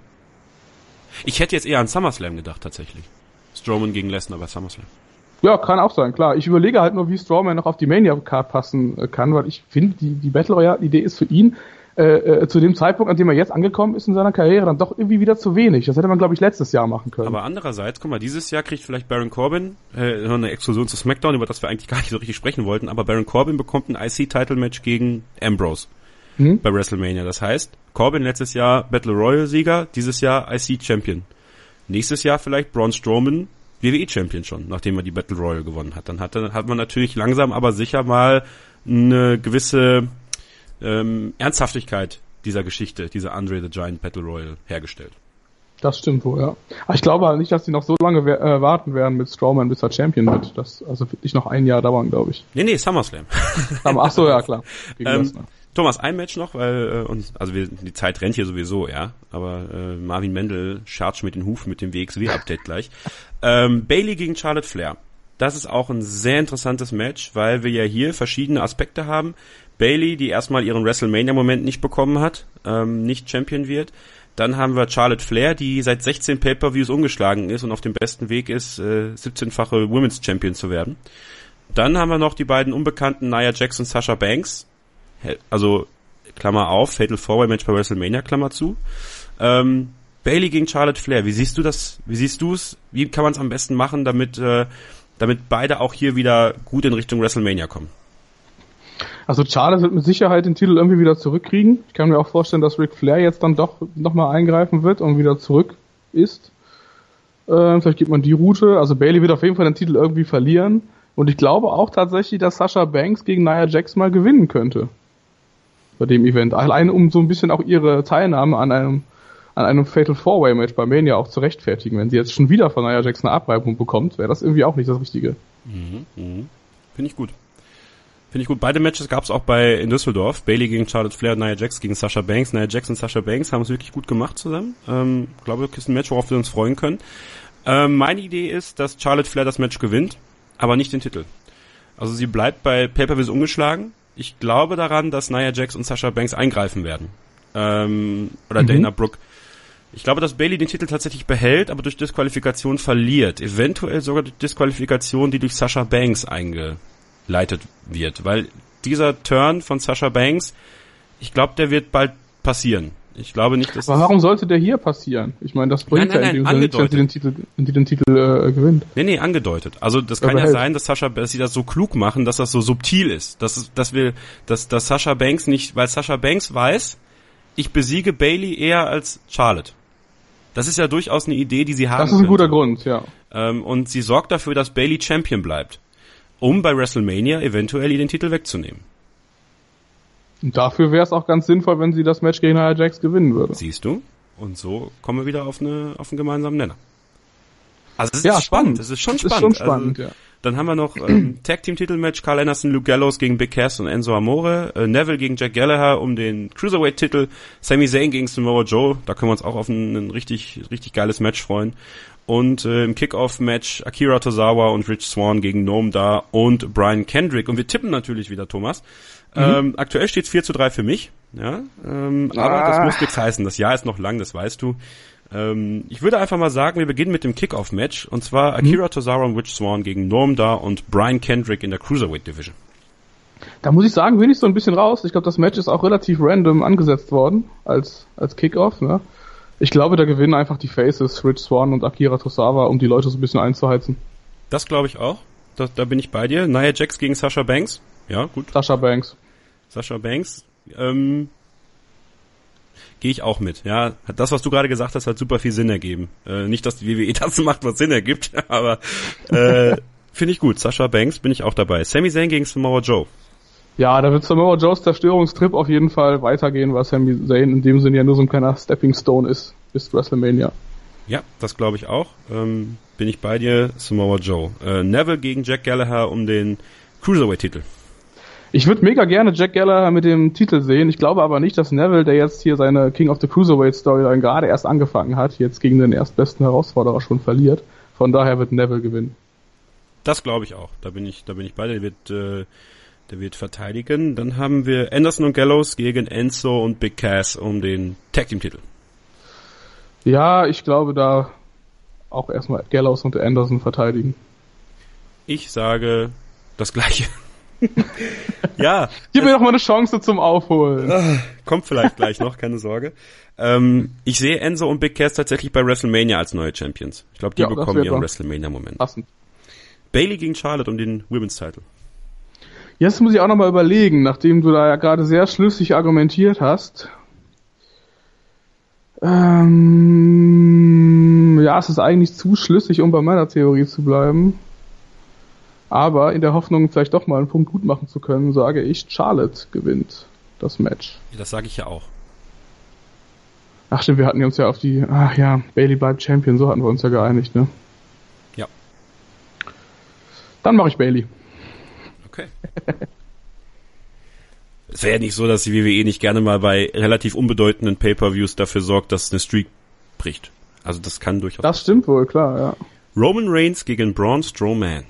Ich hätte jetzt eher an SummerSlam gedacht, tatsächlich. Strowman gegen Lesnar bei SummerSlam. Ja, kann auch sein, klar. Ich überlege halt nur, wie Strowman noch auf die Mania-Card passen kann, weil ich finde, die Battle Royale-Idee ist für ihn zu dem Zeitpunkt, an dem er jetzt angekommen ist in seiner Karriere, dann doch irgendwie wieder zu wenig. Das hätte man, glaube ich, letztes Jahr machen können. Aber andererseits, guck mal, dieses Jahr kriegt vielleicht Baron Corbin eine Exklusion zu SmackDown, über das wir eigentlich gar nicht so richtig sprechen wollten, aber Baron Corbin bekommt ein IC-Title-Match gegen Ambrose bei WrestleMania. Das heißt, Corbin letztes Jahr Battle Royale-Sieger, dieses Jahr IC-Champion. Nächstes Jahr vielleicht Braun Strowman WWE-Champion schon, nachdem er die Battle Royale gewonnen hat. Dann hat man natürlich langsam aber sicher mal eine gewisse Ernsthaftigkeit dieser Geschichte, dieser Andre the Giant Battle Royale hergestellt. Das stimmt wohl, ja. Aber ich glaube halt nicht, dass die noch so lange warten werden mit Strowman, bis er Champion wird. Das wird nicht noch ein Jahr dauern, glaube ich. Nee, SummerSlam. Ach so, ja, klar. Thomas, ein Match noch, weil die Zeit rennt hier sowieso, ja. Aber Marvin Mendel chargt mit den Hufen mit dem WXW-Update gleich. Bayley gegen Charlotte Flair. Das ist auch ein sehr interessantes Match, weil wir ja hier verschiedene Aspekte haben. Bayley, die erstmal ihren WrestleMania-Moment nicht bekommen hat, nicht Champion wird. Dann haben wir Charlotte Flair, die seit 16 Pay-Per-Views ungeschlagen ist und auf dem besten Weg ist, 17-fache Women's Champion zu werden. Dann haben wir noch die beiden unbekannten Nia Jax und Sasha Banks. Also, Klammer auf, Fatal 4-Way-Match bei WrestleMania, Klammer zu. Bayley gegen Charlotte Flair, wie siehst du das? Wie siehst du es? Wie kann man es am besten machen, damit beide auch hier wieder gut in Richtung WrestleMania kommen? Also Charlotte wird mit Sicherheit den Titel irgendwie wieder zurückkriegen. Ich kann mir auch vorstellen, dass Ric Flair jetzt dann doch nochmal eingreifen wird und wieder zurück ist. Vielleicht geht man die Route. Also Bayley wird auf jeden Fall den Titel irgendwie verlieren. Und ich glaube auch tatsächlich, dass Sasha Banks gegen Nia Jax mal gewinnen könnte. Bei dem Event. Alleine um so ein bisschen auch ihre Teilnahme an einem Fatal 4-Way-Match bei Mania auch zu rechtfertigen. Wenn sie jetzt schon wieder von Nia Jax eine Abreibung bekommt, wäre das irgendwie auch nicht das Richtige. Finde ich gut. Beide Matches gab es auch in Düsseldorf. Bayley gegen Charlotte Flair, Nia Jax gegen Sasha Banks. Nia Jax und Sasha Banks haben es wirklich gut gemacht zusammen. Ich glaube, das ist ein Match, worauf wir uns freuen können. Meine Idee ist, dass Charlotte Flair das Match gewinnt, aber nicht den Titel. Also sie bleibt bei Pay-Per-Views ungeschlagen. Ich glaube daran, dass Nia Jax und Sasha Banks eingreifen werden. Oder Dana Brooke. Ich glaube, dass Bayley den Titel tatsächlich behält, aber durch Disqualifikation verliert. Eventuell sogar durch Disqualifikation, die durch Sasha Banks eingeleitet wird. Weil dieser Turn von Sasha Banks, ich glaube, der wird bald passieren. Ich glaube nicht, dass... Aber warum sollte der hier passieren? Ich meine, das bringt ja in dem Sinne, wenn sie den Titel gewinnt. Nee, angedeutet. Also das kann ja sein, dass sie das so klug machen, dass das so subtil ist. Dass Sasha Banks nicht... Weil Sasha Banks weiß, ich besiege Bayley eher als Charlotte. Das ist ja durchaus eine Idee, die sie haben. Das ist ein guter Grund, ja. Und sie sorgt dafür, dass Bayley Champion bleibt, um bei WrestleMania eventuell den Titel wegzunehmen. Und dafür wäre es auch ganz sinnvoll, wenn sie das Match gegen Nia Jax gewinnen würde. Siehst du? Und so kommen wir wieder auf einen gemeinsamen Nenner. Also es ist spannend. Es ist schon spannend. Ja. Dann haben wir noch Tag-Team-Titelmatch, Carl Anderson, Luke Gallows gegen Big Cass und Enzo Amore, Neville gegen Jack Gallagher um den Cruiserweight-Titel, Sami Zayn gegen Samoa Joe, da können wir uns auch auf ein richtig geiles Match freuen. Und im Kickoff-Match Akira Tozawa und Rich Swann gegen Noam Dar und Brian Kendrick. Und wir tippen natürlich wieder, Thomas. Aktuell steht es 4-3 für mich. Ja, aber das muss nichts heißen. Das Jahr ist noch lang, das weißt du. Ich würde einfach mal sagen, wir beginnen mit dem Kickoff-Match. Und zwar Akira Tozawa und Rich Swann gegen Noam Dar und Brian Kendrick in der Cruiserweight Division. Da muss ich sagen, bin ich so ein bisschen raus. Ich glaube, das Match ist auch relativ random angesetzt worden als Kickoff. Ne? Ich glaube, da gewinnen einfach die Faces, Rich Swann und Akira Tozawa, um die Leute so ein bisschen einzuheizen. Das glaube ich auch. Da bin ich bei dir. Nia Jax gegen Sasha Banks. Ja, gut. Sasha Banks. Gehe ich auch mit. Ja, das, was du gerade gesagt hast, hat super viel Sinn ergeben. Nicht, dass die WWE das macht, was Sinn ergibt, aber finde ich gut. Sasha Banks bin ich auch dabei. Sami Zayn gegen Samoa Joe. Ja, da wird Samoa Joes Zerstörungstrip auf jeden Fall weitergehen, weil Sami Zayn in dem Sinne ja nur so ein kleiner Stepping Stone ist bis WrestleMania. Ja, das glaube ich auch. Bin ich bei dir, Samoa Joe. Neville gegen Jack Gallagher um den Cruiserweight-Titel. Ich würde mega gerne Jack Gallagher mit dem Titel sehen. Ich glaube aber nicht, dass Neville, der jetzt hier seine King of the Cruiserweight Storyline gerade erst angefangen hat, jetzt gegen den erstbesten Herausforderer schon verliert. Von daher wird Neville gewinnen. Das glaube ich auch. Da bin ich bei dir. Der wird verteidigen. Dann haben wir Anderson und Gallows gegen Enzo und Big Cass um den Tag Team Titel. Ja, ich glaube da auch erstmal Gallows und Anderson verteidigen. Ich sage das Gleiche. Ja. Gib mir doch mal eine Chance zum Aufholen. Kommt vielleicht gleich noch, keine Sorge. Ich sehe Enzo und Big Cass tatsächlich bei WrestleMania als neue Champions. Ich glaube, die bekommen ihren WrestleMania-Moment. Passend. Bayley gegen Charlotte um den Women's Title. Jetzt muss ich auch nochmal überlegen, nachdem du da ja gerade sehr schlüssig argumentiert hast. Ja, es ist eigentlich zu schlüssig, um bei meiner Theorie zu bleiben. Aber in der Hoffnung, vielleicht doch mal einen Punkt gut machen zu können, sage ich, Charlotte gewinnt das Match. Das sage ich ja auch. Ach stimmt, wir hatten uns ja auf die, Bayley bleibt Champion, so hatten wir uns ja geeinigt, ne? Ja. Dann mache ich Bayley. Okay. Es wäre ja nicht so, dass die WWE nicht gerne mal bei relativ unbedeutenden Pay-Per-Views dafür sorgt, dass eine Streak bricht. Also das kann durchaus... Das stimmt wohl, klar, ja. Roman Reigns gegen Braun Strowman.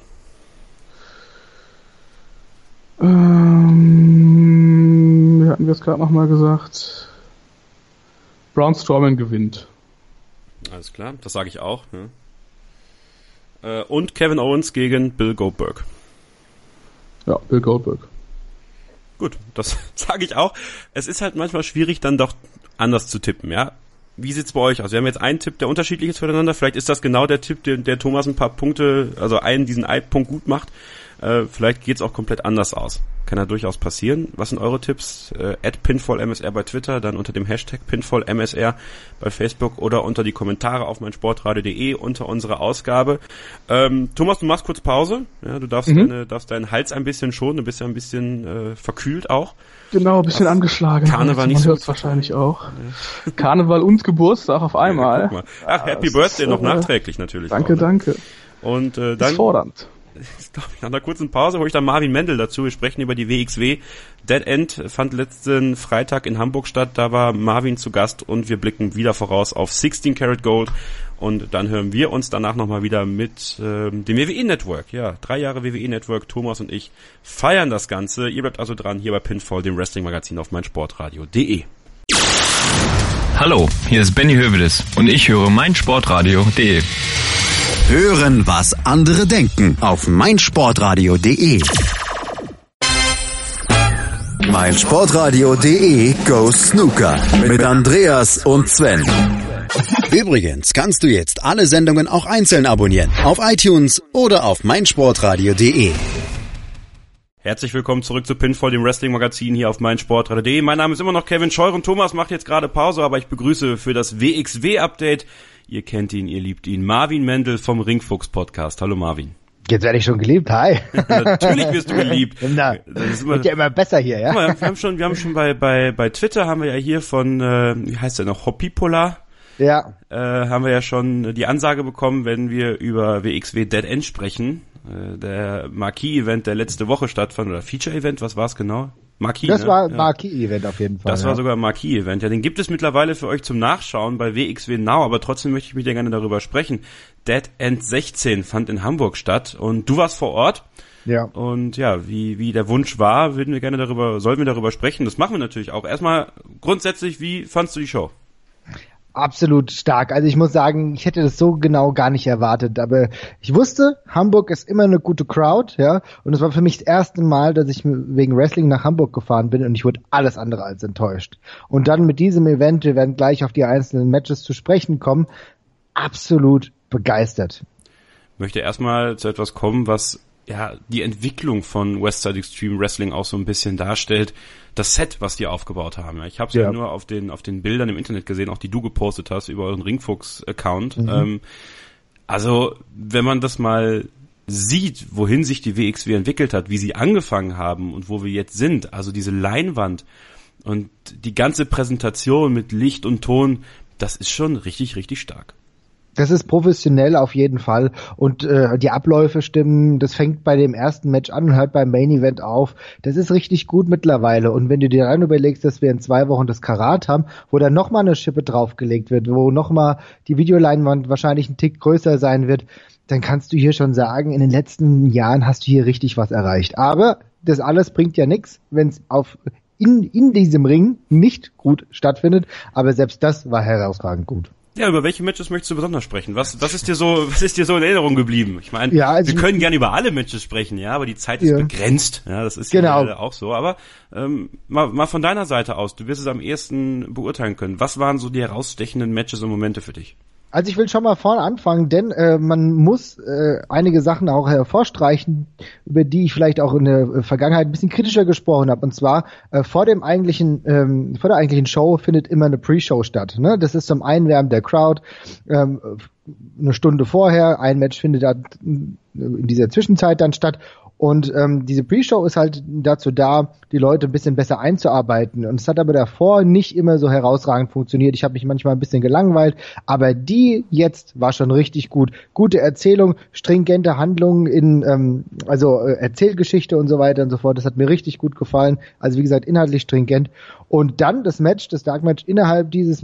Wie hatten wir es gerade nochmal gesagt? Braun Strowman gewinnt. Alles klar, das sage ich auch. Ja. Und Kevin Owens gegen Bill Goldberg. Ja, Bill Goldberg. Gut, das sage ich auch. Es ist halt manchmal schwierig, dann doch anders zu tippen, ja. Wie sieht's bei euch aus? Wir haben jetzt einen Tipp, der unterschiedlich ist voneinander. Vielleicht ist das genau der Tipp, der Thomas ein paar Punkte, also diesen Punkt gut macht. Vielleicht geht's auch komplett anders aus. Kann ja durchaus passieren. Was sind eure Tipps? @pinfallmsr bei Twitter, dann unter dem Hashtag pinfallmsr bei Facebook oder unter die Kommentare auf meinsportradio.de unter unserer Ausgabe. Thomas, du machst kurz Pause. Ja, du darfst deinen Hals ein bisschen schonen. Du bist ja ein bisschen verkühlt auch. Genau, ein bisschen angeschlagen. Karneval nicht so. Man hört es wahrscheinlich auch. Karneval und Geburtstag auf einmal. Ja, ach, Happy Birthday noch nachträglich natürlich. Danke, auch, ne? Danke. Und dann... Das ist fordernd. Nach einer kurzen Pause hole ich dann Marvin Mendel dazu. Wir sprechen über die WXW. Dead End fand letzten Freitag in Hamburg statt. Da war Marvin zu Gast und wir blicken wieder voraus auf 16 Karat Gold. Und dann hören wir uns danach nochmal wieder mit dem WWE Network. Ja, 3 Jahre WWE Network. Thomas und ich feiern das Ganze. Ihr bleibt also dran hier bei Pinfall, dem Wrestling-Magazin auf meinsportradio.de. Hallo, hier ist Benny Hövedes und ich höre meinsportradio.de. Hören, was andere denken auf meinsportradio.de. meinsportradio.de Go Snooker mit Andreas und Sven. Übrigens kannst du jetzt alle Sendungen auch einzeln abonnieren. Auf iTunes oder auf meinsportradio.de. Herzlich willkommen zurück zu Pinfall, dem Wrestling-Magazin hier auf meinsportradio.de. Mein Name ist immer noch Kevin Scheuren. Thomas macht jetzt gerade Pause, aber ich begrüße für das WXW-Update, ihr kennt ihn, ihr liebt ihn, Marvin Mendel vom Ringfuchs-Podcast. Hallo Marvin. Jetzt werde ich schon geliebt, hi. Natürlich wirst du geliebt. Na, das wird ja immer besser hier, ja? Mal, wir haben schon bei Twitter haben wir ja hier von, wie heißt der noch, Hoppipola? Ja. Haben wir ja schon die Ansage bekommen, wenn wir über WXW Dead End sprechen. Der Marquee-Event, der letzte Woche stattfand, oder Feature-Event, was war es genau? Marquee, das war ja. Marquee-Event auf jeden Fall. Das war sogar ein Marquee-Event. Ja, den gibt es mittlerweile für euch zum Nachschauen bei WXW Now, aber trotzdem möchte ich mit dir gerne darüber sprechen. Dead End 16 fand in Hamburg statt und du warst vor Ort. Ja. Und ja, wie der Wunsch war, sollten wir darüber sprechen. Das machen wir natürlich auch. Erstmal grundsätzlich, wie fandst du die Show? Absolut stark. Also ich muss sagen, ich hätte das so genau gar nicht erwartet, aber ich wusste, Hamburg ist immer eine gute Crowd, ja, und es war für mich das erste Mal, dass ich wegen Wrestling nach Hamburg gefahren bin und ich wurde alles andere als enttäuscht. Und dann mit diesem Event, wir werden gleich auf die einzelnen Matches zu sprechen kommen, absolut begeistert. Ich möchte erstmal zu etwas kommen, was ja die Entwicklung von Westside Extreme Wrestling auch so ein bisschen darstellt. Das Set, was die aufgebaut haben. Ich habe es ja nur auf den Bildern im Internet gesehen, auch die du gepostet hast über euren Ringfuchs-Account. Also wenn man das mal sieht, wohin sich die WXW entwickelt hat, wie sie angefangen haben und wo wir jetzt sind, also diese Leinwand und die ganze Präsentation mit Licht und Ton, das ist schon richtig, richtig stark. Das ist professionell auf jeden Fall und die Abläufe stimmen, das fängt bei dem ersten Match an und hört beim Main Event auf. Das ist richtig gut mittlerweile und wenn du dir dann überlegst, dass wir in 2 Wochen das Karat haben, wo dann nochmal eine Schippe draufgelegt wird, wo nochmal die Videoleinwand wahrscheinlich ein Tick größer sein wird, dann kannst du hier schon sagen, in den letzten Jahren hast du hier richtig was erreicht. Aber das alles bringt ja nichts, wenn es in diesem Ring nicht gut stattfindet, aber selbst das war herausragend gut. Ja, über welche Matches möchtest du besonders sprechen? Was ist dir so in Erinnerung geblieben? Ich meine, ja, also wir können gerne über alle Matches sprechen, ja, aber die Zeit ist begrenzt. Ja, das ist ja auch so. Aber mal von deiner Seite aus, du wirst es am ehesten beurteilen können. Was waren so die herausstechenden Matches und Momente für dich? Also ich will schon mal vorne anfangen, denn man muss einige Sachen auch hervorstreichen, über die ich vielleicht auch in der Vergangenheit ein bisschen kritischer gesprochen habe. Und zwar vor der eigentlichen Show findet immer eine Pre-Show statt. Ne? Das ist zum Einwärmen der Crowd. Eine Stunde vorher, ein Match findet in dieser Zwischenzeit dann statt. Und diese Pre-Show ist halt dazu da, die Leute ein bisschen besser einzuarbeiten. Und es hat aber davor nicht immer so herausragend funktioniert. Ich habe mich manchmal ein bisschen gelangweilt, aber die jetzt war schon richtig gut. Gute Erzählung, stringente Handlungen in Erzählgeschichte und so weiter und so fort. Das hat mir richtig gut gefallen. Also wie gesagt, inhaltlich stringent. Und dann das Dark Match innerhalb dieser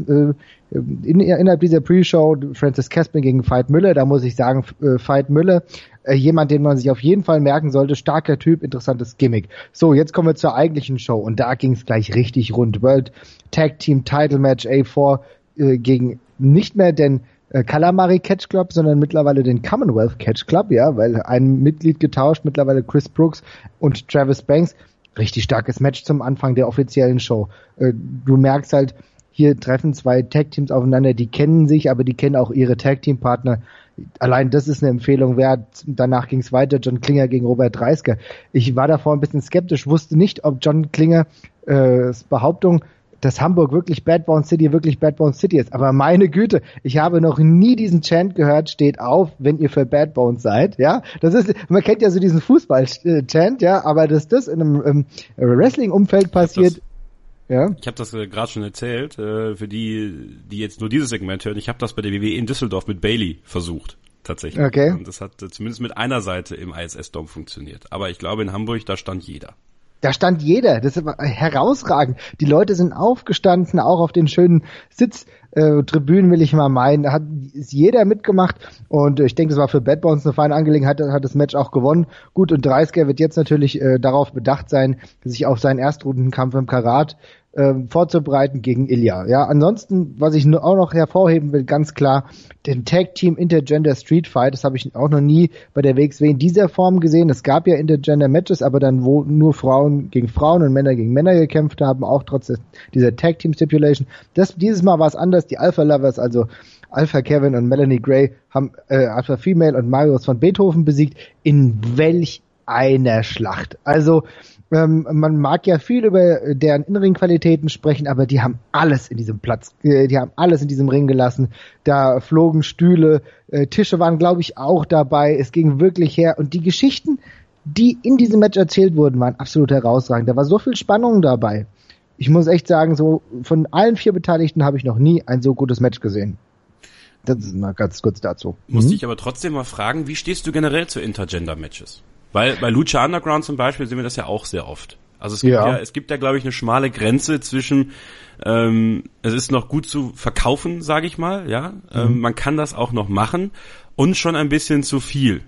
Pre-Show, Francis Caspin gegen Veit Müller. Da muss ich sagen, Veit Müller, jemand, den man sich auf jeden Fall merken sollte, starker Typ, interessantes Gimmick. So, jetzt kommen wir zur eigentlichen Show und da ging es gleich richtig rund. World Tag Team Title Match A4 gegen nicht mehr den Calamari Catch Club, sondern mittlerweile den Commonwealth Catch Club, ja, weil ein Mitglied getauscht, mittlerweile Chris Brooks und Travis Banks. Richtig starkes Match zum Anfang der offiziellen Show. Du merkst halt, hier treffen 2 Tag-Teams aufeinander, die kennen sich, aber die kennen auch ihre Tag-Team-Partner. Allein das ist eine Empfehlung wert. Danach ging es weiter, John Klinger gegen Robert Dreisker. Ich war davor ein bisschen skeptisch, wusste nicht, ob John Klingers Behauptung, dass Hamburg wirklich Bad Bones City ist. Aber meine Güte, ich habe noch nie diesen Chant gehört, steht auf, wenn ihr für Bad Bones seid. Ja, das ist, man kennt ja so diesen Fußball-Chant, ja, aber dass das in einem Wrestling-Umfeld passiert. Ja. Ich habe das gerade schon erzählt, für die jetzt nur dieses Segment hören. Ich habe das bei der WWE in Düsseldorf mit Bayley versucht, tatsächlich. Okay. Und das hat zumindest mit einer Seite im ISS-Dom funktioniert. Aber ich glaube, in Hamburg, da stand jeder. Da stand jeder, das war herausragend. Die Leute sind aufgestanden, auch auf den schönen Sitztribünen, will ich mal meinen. Ist jeder mitgemacht und ich denke, das war für Bad Bones eine feine Angelegenheit, hat das Match auch gewonnen. Gut, und Dreisker wird jetzt natürlich darauf bedacht sein, sich auf seinen Erstrundenkampf im Karat vorzubereiten gegen Ilya. Ja, ansonsten, was ich auch noch hervorheben will, ganz klar, den Tag Team Intergender Street Fight, das habe ich auch noch nie bei der WXW in dieser Form gesehen. Es gab ja Intergender Matches, aber dann, wo nur Frauen gegen Frauen und Männer gegen Männer gekämpft haben, auch trotz dieser Tag Team Stipulation. Dieses Mal war es anders. Die Alpha Lovers, also Alpha Kevin und Melanie Gray, haben Alpha Female und Marius von Beethoven besiegt. In welch einer Schlacht. Also, man mag ja viel über deren Innenring-Qualitäten sprechen, aber die haben alles in diesem die haben alles in diesem Ring gelassen. Da flogen Stühle, Tische waren, glaube ich, auch dabei. Es ging wirklich her. Und die Geschichten, die in diesem Match erzählt wurden, waren absolut herausragend. Da war so viel Spannung dabei. Ich muss echt sagen, so von allen 4 Beteiligten habe ich noch nie ein so gutes Match gesehen. Das ist mal ganz kurz dazu. Musste ich aber trotzdem mal fragen, wie stehst du generell zu Intergender-Matches? Weil bei Lucha Underground zum Beispiel sehen wir das ja auch sehr oft. Also es gibt ja, glaube ich, eine schmale Grenze zwischen, es ist noch gut zu verkaufen, sage ich mal, ja. Man kann das auch noch machen und schon ein bisschen zu viel.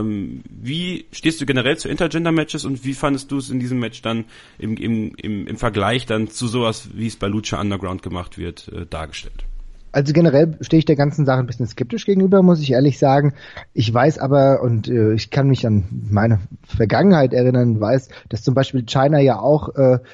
Wie stehst du generell zu Intergender-Matches und wie fandest du es in diesem Match dann im Vergleich dann zu sowas, wie es bei Lucha Underground gemacht wird, dargestellt? Also generell stehe ich der ganzen Sache ein bisschen skeptisch gegenüber, muss ich ehrlich sagen. Ich weiß aber, und ich kann mich an meine Vergangenheit erinnern, weiß, dass zum Beispiel China ja auch,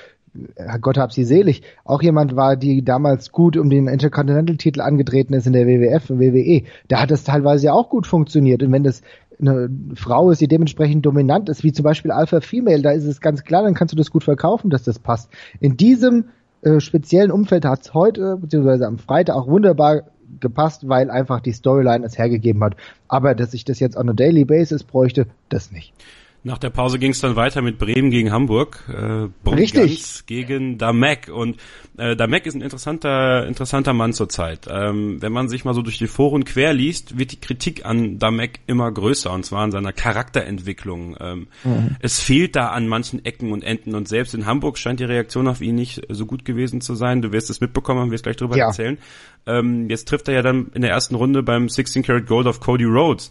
Gott hab sie selig, auch jemand war, die damals gut um den Intercontinental-Titel angetreten ist in der WWF und WWE. Da hat das teilweise ja auch gut funktioniert. Und wenn das eine Frau ist, die dementsprechend dominant ist, wie zum Beispiel Alpha Female, da ist es ganz klar, dann kannst du das gut verkaufen, dass das passt. In diesem speziellen Umfeld hat es heute, beziehungsweise am Freitag auch wunderbar gepasst, weil einfach die Storyline es hergegeben hat. Aber dass ich das jetzt on a daily basis bräuchte, das nicht. Nach der Pause ging es dann weiter mit Bremen gegen Hamburg. Richtig. Gegen Damek. Und Damek ist ein interessanter Mann zurzeit. Wenn man sich mal so durch die Foren quer liest, wird die Kritik an Damek immer größer, und zwar an seiner Charakterentwicklung. Es fehlt da an manchen Ecken und Enden, und selbst in Hamburg scheint die Reaktion auf ihn nicht so gut gewesen zu sein. Du wirst es mitbekommen, haben wir es gleich drüber erzählen. Jetzt trifft er ja dann in der ersten Runde beim 16 Karat Gold auf Cody Rhodes.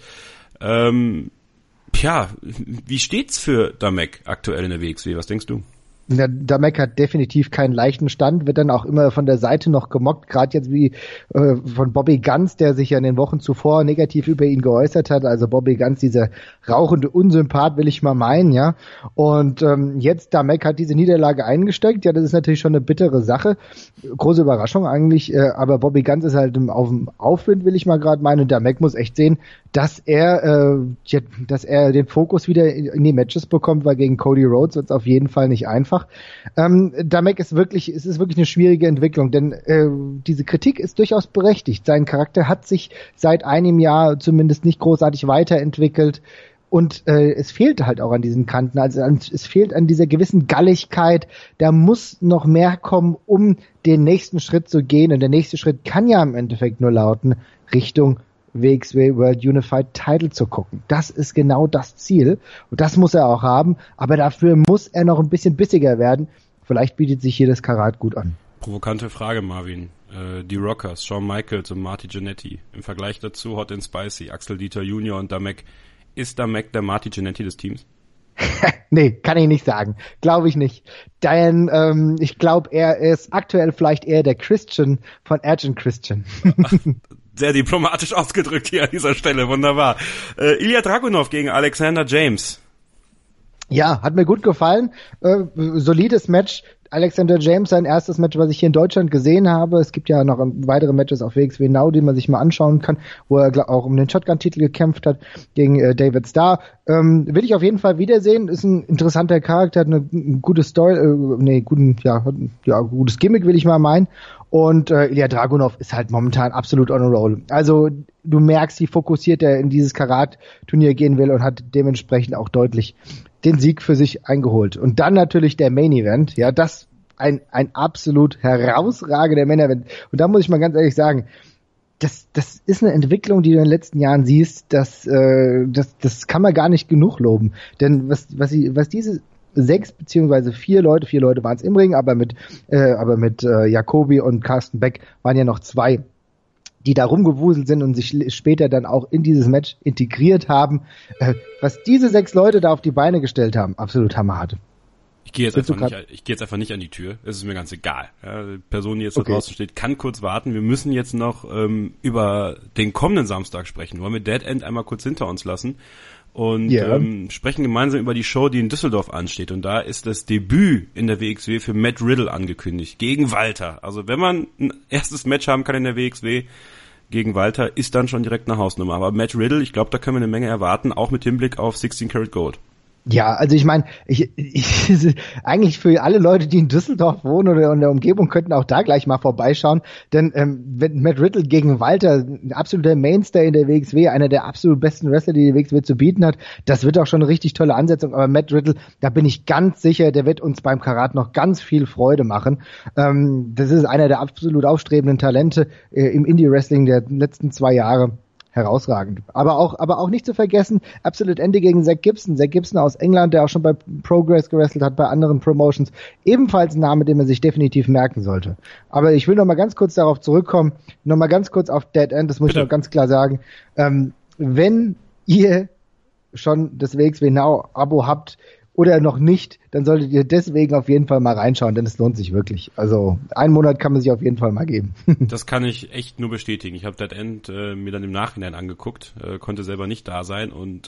Wie steht's für Damek aktuell in der WXW? Was denkst du? Ja, Damek hat definitiv keinen leichten Stand, wird dann auch immer von der Seite noch gemockt, gerade jetzt wie von Bobby Guns, der sich ja in den Wochen zuvor negativ über ihn geäußert hat. Also Bobby Guns, dieser rauchende Unsympath, will ich mal meinen, ja. Und jetzt Damek hat diese Niederlage eingesteckt. Ja, das ist natürlich schon eine bittere Sache. Große Überraschung eigentlich, aber Bobby Guns ist halt auf dem Aufwind, will ich mal gerade meinen. Und Damek muss echt sehen, dass er den Fokus wieder in die Matches bekommt, weil gegen Cody Rhodes wird es auf jeden Fall nicht einfach. Damek es ist wirklich eine schwierige Entwicklung, denn diese Kritik ist durchaus berechtigt. Sein Charakter hat sich seit einem Jahr zumindest nicht großartig weiterentwickelt. Und es fehlt halt auch an diesen Kanten, also es fehlt an dieser gewissen Galligkeit. Da muss noch mehr kommen, um den nächsten Schritt zu gehen. Und der nächste Schritt kann ja im Endeffekt nur lauten, Richtung WXW World Unified Title zu gucken. Das ist genau das Ziel. Und das muss er auch haben. Aber dafür muss er noch ein bisschen bissiger werden. Vielleicht bietet sich hier das Karat gut an. Provokante Frage, Marvin. Die Rockers, Shawn Michaels und Marty Jannetty. Im Vergleich dazu Hot and Spicy, Axel Dieter Jr. und Damek. Ist Damek der Marty Jannetty des Teams? Nee, kann ich nicht sagen. Glaube ich nicht. Denn ich glaube, er ist aktuell vielleicht eher der Christian von Agent Christian. Sehr diplomatisch ausgedrückt hier an dieser Stelle, wunderbar. Ilya Dragunov gegen Alexander James. Ja, hat mir gut gefallen. Solides Match. Alexander James, sein erstes Match, was ich hier in Deutschland gesehen habe. Es gibt ja noch weitere Matches auf WXW Now, die man sich mal anschauen kann, wo er auch um den Shotgun-Titel gekämpft hat gegen David Starr. Will ich auf jeden Fall wiedersehen. Ist ein interessanter Charakter, hat eine gute Story, gutes Gimmick, will ich mal meinen. Und Ilya Dragunov ist halt momentan absolut on a roll. Also du merkst, wie fokussiert er in dieses Karat-Turnier gehen will und hat dementsprechend auch deutlich den Sieg für sich eingeholt. Und dann natürlich der Main Event. Ja, das ein absolut herausragender Main Event. Und da muss ich mal ganz ehrlich sagen, das ist eine Entwicklung, die du in den letzten Jahren siehst, das kann man gar nicht genug loben. Denn was diese 6 beziehungsweise 4 Leute waren es im Ring, aber mit Jacobi und Carsten Beck waren ja noch 2, die da rumgewuselt sind und sich später dann auch in dieses Match integriert haben. Was diese 6 Leute da auf die Beine gestellt haben, absolut hammerhart. Ich gehe jetzt einfach nicht an die Tür. Es ist mir ganz egal. Ja, die Person, die jetzt da draußen steht, kann kurz warten. Wir müssen jetzt noch über den kommenden Samstag sprechen. Wollen wir Dead End einmal kurz hinter uns lassen und sprechen gemeinsam über die Show, die in Düsseldorf ansteht. Und da ist das Debüt in der WXW für Matt Riddle angekündigt gegen Walter. Also wenn man ein erstes Match haben kann in der WXW gegen Walter, ist dann schon direkt eine Hausnummer. Aber Matt Riddle, ich glaube, da können wir eine Menge erwarten, auch mit Hinblick auf 16 Karat Gold. Ja, also ich meine, eigentlich für alle Leute, die in Düsseldorf wohnen oder in der Umgebung, könnten auch da gleich mal vorbeischauen, denn wenn Matt Riddle gegen Walter, ein absoluter Mainstay in der WXW, einer der absolut besten Wrestler, die WXW zu bieten hat, das wird auch schon eine richtig tolle Ansetzung, aber Matt Riddle, da bin ich ganz sicher, der wird uns beim Karat noch ganz viel Freude machen. Das ist einer der absolut aufstrebenden Talente im Indie-Wrestling der letzten 2 Jahre. Herausragend. Aber auch nicht zu vergessen, Absolute Ende gegen Zack Gibson. Zack Gibson aus England, der auch schon bei Progress gewrestelt hat, bei anderen Promotions. Ebenfalls ein Name, den man sich definitiv merken sollte. Aber ich will noch mal ganz kurz darauf zurückkommen. Noch mal ganz kurz auf Dead End, das muss ich noch ganz klar sagen. Wenn ihr schon das WXW Now Abo habt oder noch nicht, dann solltet ihr deswegen auf jeden Fall mal reinschauen, denn es lohnt sich wirklich. Also 1 Monat kann man sich auf jeden Fall mal geben. Das kann ich echt nur bestätigen. Ich habe Dead End mir dann im Nachhinein angeguckt, konnte selber nicht da sein und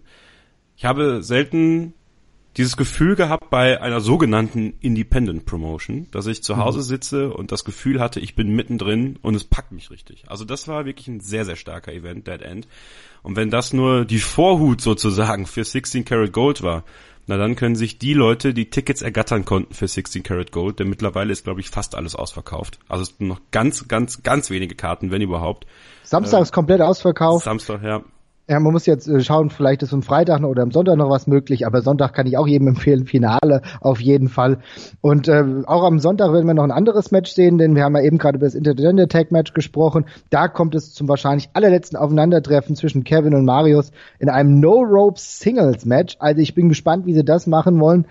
ich habe selten dieses Gefühl gehabt bei einer sogenannten Independent Promotion, dass ich zu Hause sitze und das Gefühl hatte, ich bin mittendrin und es packt mich richtig. Also das war wirklich ein sehr, sehr starker Event, Dead End. Und wenn das nur die Vorhut sozusagen für 16 Karat Gold war, na dann können sich die Leute, die Tickets ergattern konnten für 16 Karat Gold, denn mittlerweile ist, glaube ich, fast alles ausverkauft. Also es sind noch ganz, ganz, ganz wenige Karten, wenn überhaupt. Samstag ist komplett ausverkauft. Samstag, ja. Ja, man muss jetzt schauen, vielleicht ist am Freitag oder am Sonntag noch was möglich, aber Sonntag kann ich auch jedem empfehlen, Finale auf jeden Fall. Und auch am Sonntag werden wir noch ein anderes Match sehen, denn wir haben ja eben gerade über das Intergender Tag Match gesprochen. Da kommt es zum wahrscheinlich allerletzten Aufeinandertreffen zwischen Kevin und Marius in einem No-Rope-Singles Match. Also ich bin gespannt, wie sie das machen wollen.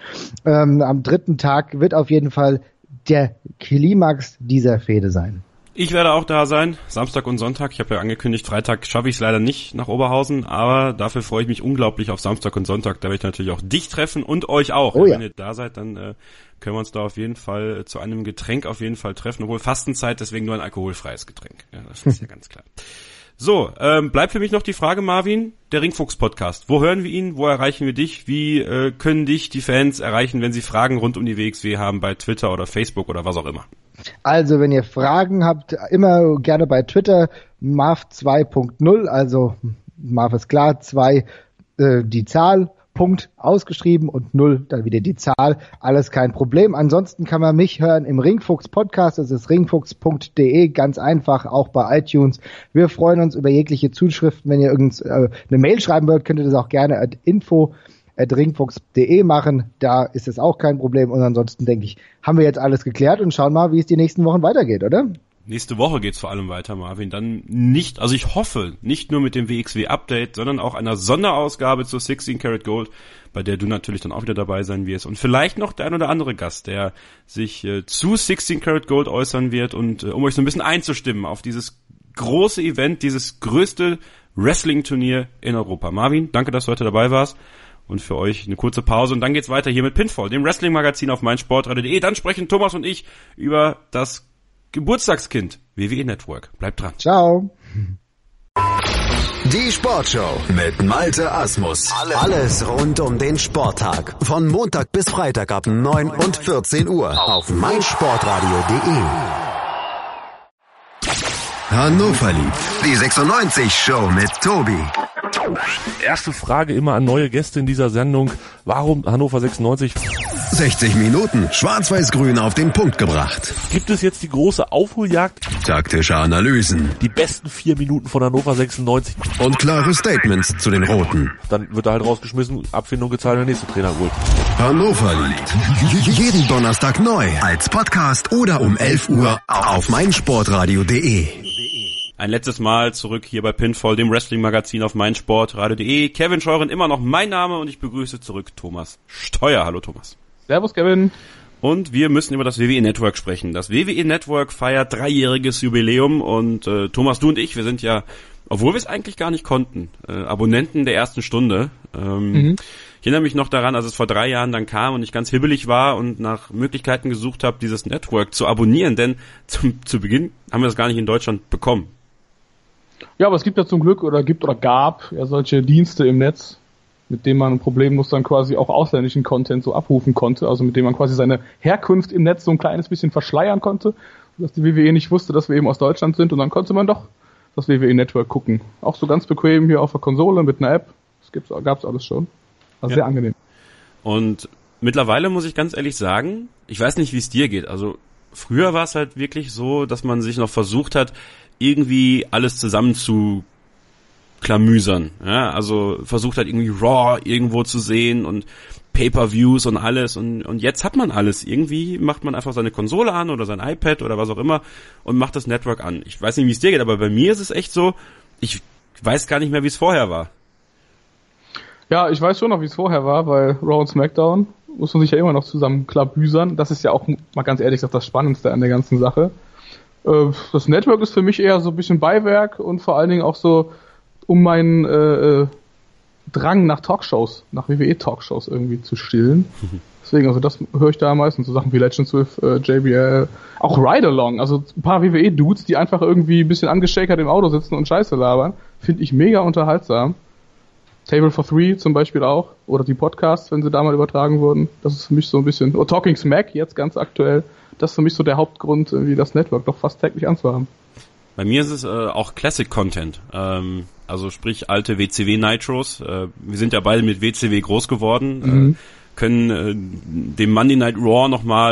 Am 3. Tag wird auf jeden Fall der Klimax dieser Fehde sein. Ich werde auch da sein, Samstag und Sonntag. Ich habe ja angekündigt, Freitag schaffe ich es leider nicht nach Oberhausen, aber dafür freue ich mich unglaublich auf Samstag und Sonntag. Da werde ich natürlich auch dich treffen und euch auch. Oh ja. Wenn ihr da seid, dann können wir uns da auf jeden Fall zu einem Getränk auf jeden Fall treffen. Obwohl Fastenzeit, deswegen nur ein alkoholfreies Getränk. Ja, das ist ja ganz klar. So, bleibt für mich noch die Frage, Marvin, der Ringfuchs-Podcast. Wo hören wir ihn? Wo erreichen wir dich? Wie können dich die Fans erreichen, wenn sie Fragen rund um die WXW haben bei Twitter oder Facebook oder was auch immer? Also, wenn ihr Fragen habt, immer gerne bei Twitter, Marv 2.0, also Marv ist klar, 2 die Zahl, Punkt ausgeschrieben und 0 dann wieder die Zahl, alles kein Problem. Ansonsten kann man mich hören im Ringfuchs Podcast, das ist ringfuchs.de, ganz einfach, auch bei iTunes. Wir freuen uns über jegliche Zuschriften, wenn ihr eine Mail schreiben wollt, könnt ihr das auch gerne info@ringfuchs.de machen, da ist es auch kein Problem und ansonsten denke ich, haben wir jetzt alles geklärt und schauen mal, wie es die nächsten Wochen weitergeht, oder? Nächste Woche geht's vor allem weiter, Marvin. Dann nicht, also ich hoffe, nicht nur mit dem WXW-Update, sondern auch einer Sonderausgabe zu 16 Karat Gold, bei der du natürlich dann auch wieder dabei sein wirst. Und vielleicht noch der ein oder andere Gast, der sich zu 16 Karat Gold äußern wird und um euch so ein bisschen einzustimmen auf dieses große Event, dieses größte Wrestling-Turnier in Europa. Marvin, danke, dass du heute dabei warst. Und für euch eine kurze Pause und dann geht's weiter hier mit Pinfall, dem Wrestling-Magazin auf meinsportradio.de. Dann sprechen Thomas und ich über das Geburtstagskind WWE Network. Bleibt dran. Ciao. Die Sportshow mit Malte Asmus. Alles rund um den Sporttag. Von Montag bis Freitag ab 9 und 14 Uhr auf meinsportradio.de. Hannover liebt die 96 Show mit Tobi. Erste Frage immer an neue Gäste in dieser Sendung. Warum Hannover 96? 60 Minuten schwarz-weiß-grün auf den Punkt gebracht. Gibt es jetzt die große Aufholjagd? Taktische Analysen. Die besten 4 Minuten von Hannover 96. Und klare Statements zu den Roten. Dann wird er halt rausgeschmissen, Abfindung gezahlt und der nächste Trainer holt. Hannover liebt. Jeden Donnerstag neu. Als Podcast oder um 11 Uhr auf meinsportradio.de. Ein letztes Mal zurück hier bei Pinfall, dem Wrestling-Magazin auf meinsportradio.de. Kevin Scheuren, immer noch mein Name und ich begrüße zurück Thomas Steuer. Hallo Thomas. Servus Kevin. Und wir müssen über das WWE Network sprechen. Das WWE Network feiert 3-jähriges Jubiläum und Thomas, du und ich, wir sind ja Obwohl wir es eigentlich gar nicht konnten. Abonnenten der ersten Stunde. Ich erinnere mich noch daran, als es vor 3 Jahren dann kam und ich ganz hibbelig war und nach Möglichkeiten gesucht habe, dieses Network zu abonnieren, denn zu Beginn haben wir das gar nicht in Deutschland bekommen. Ja, aber es gibt ja zum Glück gab ja solche Dienste im Netz, mit denen man problemlos dann quasi auch ausländischen Content so abrufen konnte, also mit dem man quasi seine Herkunft im Netz so ein kleines bisschen verschleiern konnte, dass die WWE nicht wusste, dass wir eben aus Deutschland sind, und dann konnte man doch das WWE-Network gucken. Auch so ganz bequem hier auf der Konsole mit einer App. Das gab's alles schon. War sehr angenehm. Und mittlerweile muss ich ganz ehrlich sagen, ich weiß nicht, wie es dir geht. Also früher war es halt wirklich so, dass man sich noch versucht hat, irgendwie alles zusammen zu klamüsern. Ja, also versucht hat, irgendwie Raw irgendwo zu sehen und Pay-per-Views und alles. Und jetzt hat man alles. Irgendwie macht man einfach seine Konsole an oder sein iPad oder was auch immer und macht das Network an. Ich weiß nicht, wie es dir geht, aber bei mir ist es echt so, ich weiß gar nicht mehr, wie es vorher war. Ja, ich weiß schon noch, wie es vorher war, weil Raw und SmackDown muss man sich ja immer noch zusammen klabüsern. Das ist ja auch, mal ganz ehrlich gesagt, das Spannendste an der ganzen Sache. Das Network ist für mich eher so ein bisschen Beiwerk und vor allen Dingen auch so, um meinen Drang nach Talkshows, nach WWE-Talkshows irgendwie zu stillen. Deswegen, also das höre ich da meistens, so Sachen wie Legends with JBL, auch Ride-Along, also ein paar WWE-Dudes, die einfach irgendwie ein bisschen angeschakert im Auto sitzen und Scheiße labern, finde ich mega unterhaltsam. Table for Three zum Beispiel auch, oder die Podcasts, wenn sie da mal übertragen wurden, das ist für mich so ein bisschen, oder Talking Smack jetzt ganz aktuell, das ist für mich so der Hauptgrund, irgendwie das Network doch fast täglich anzuhaben. Bei mir ist es auch Classic-Content, also sprich alte WCW-Nitros. Wir sind ja beide mit WCW groß geworden, können dem Monday Night War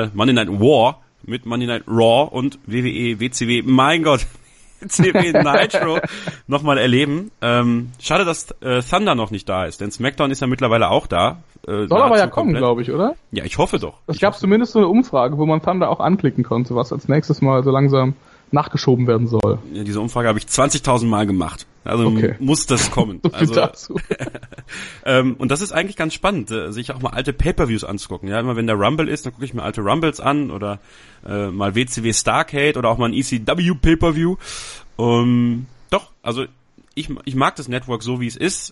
mit Monday Night Raw und WWE, WCW, mein Gott, WCW Nitro nochmal erleben. Schade, dass Thunder noch nicht da ist, denn SmackDown ist ja mittlerweile auch da. Soll aber ja kommen, glaube ich, oder? Ja, ich hoffe doch. Es gab zumindest so eine Umfrage, wo man Thunder auch anklicken konnte, was als nächstes mal so langsam nachgeschoben werden soll. Ja, diese Umfrage habe ich 20.000 Mal gemacht. Also muss das kommen. So viel dazu. Und das ist eigentlich ganz spannend, sich auch mal alte Pay-per-Views anzugucken. Ja, immer wenn der Rumble ist, dann gucke ich mir alte Rumbles an oder mal WCW Starrcade oder auch mal ein ECW Pay-per-View. Doch, also ich mag das Network so, wie es ist.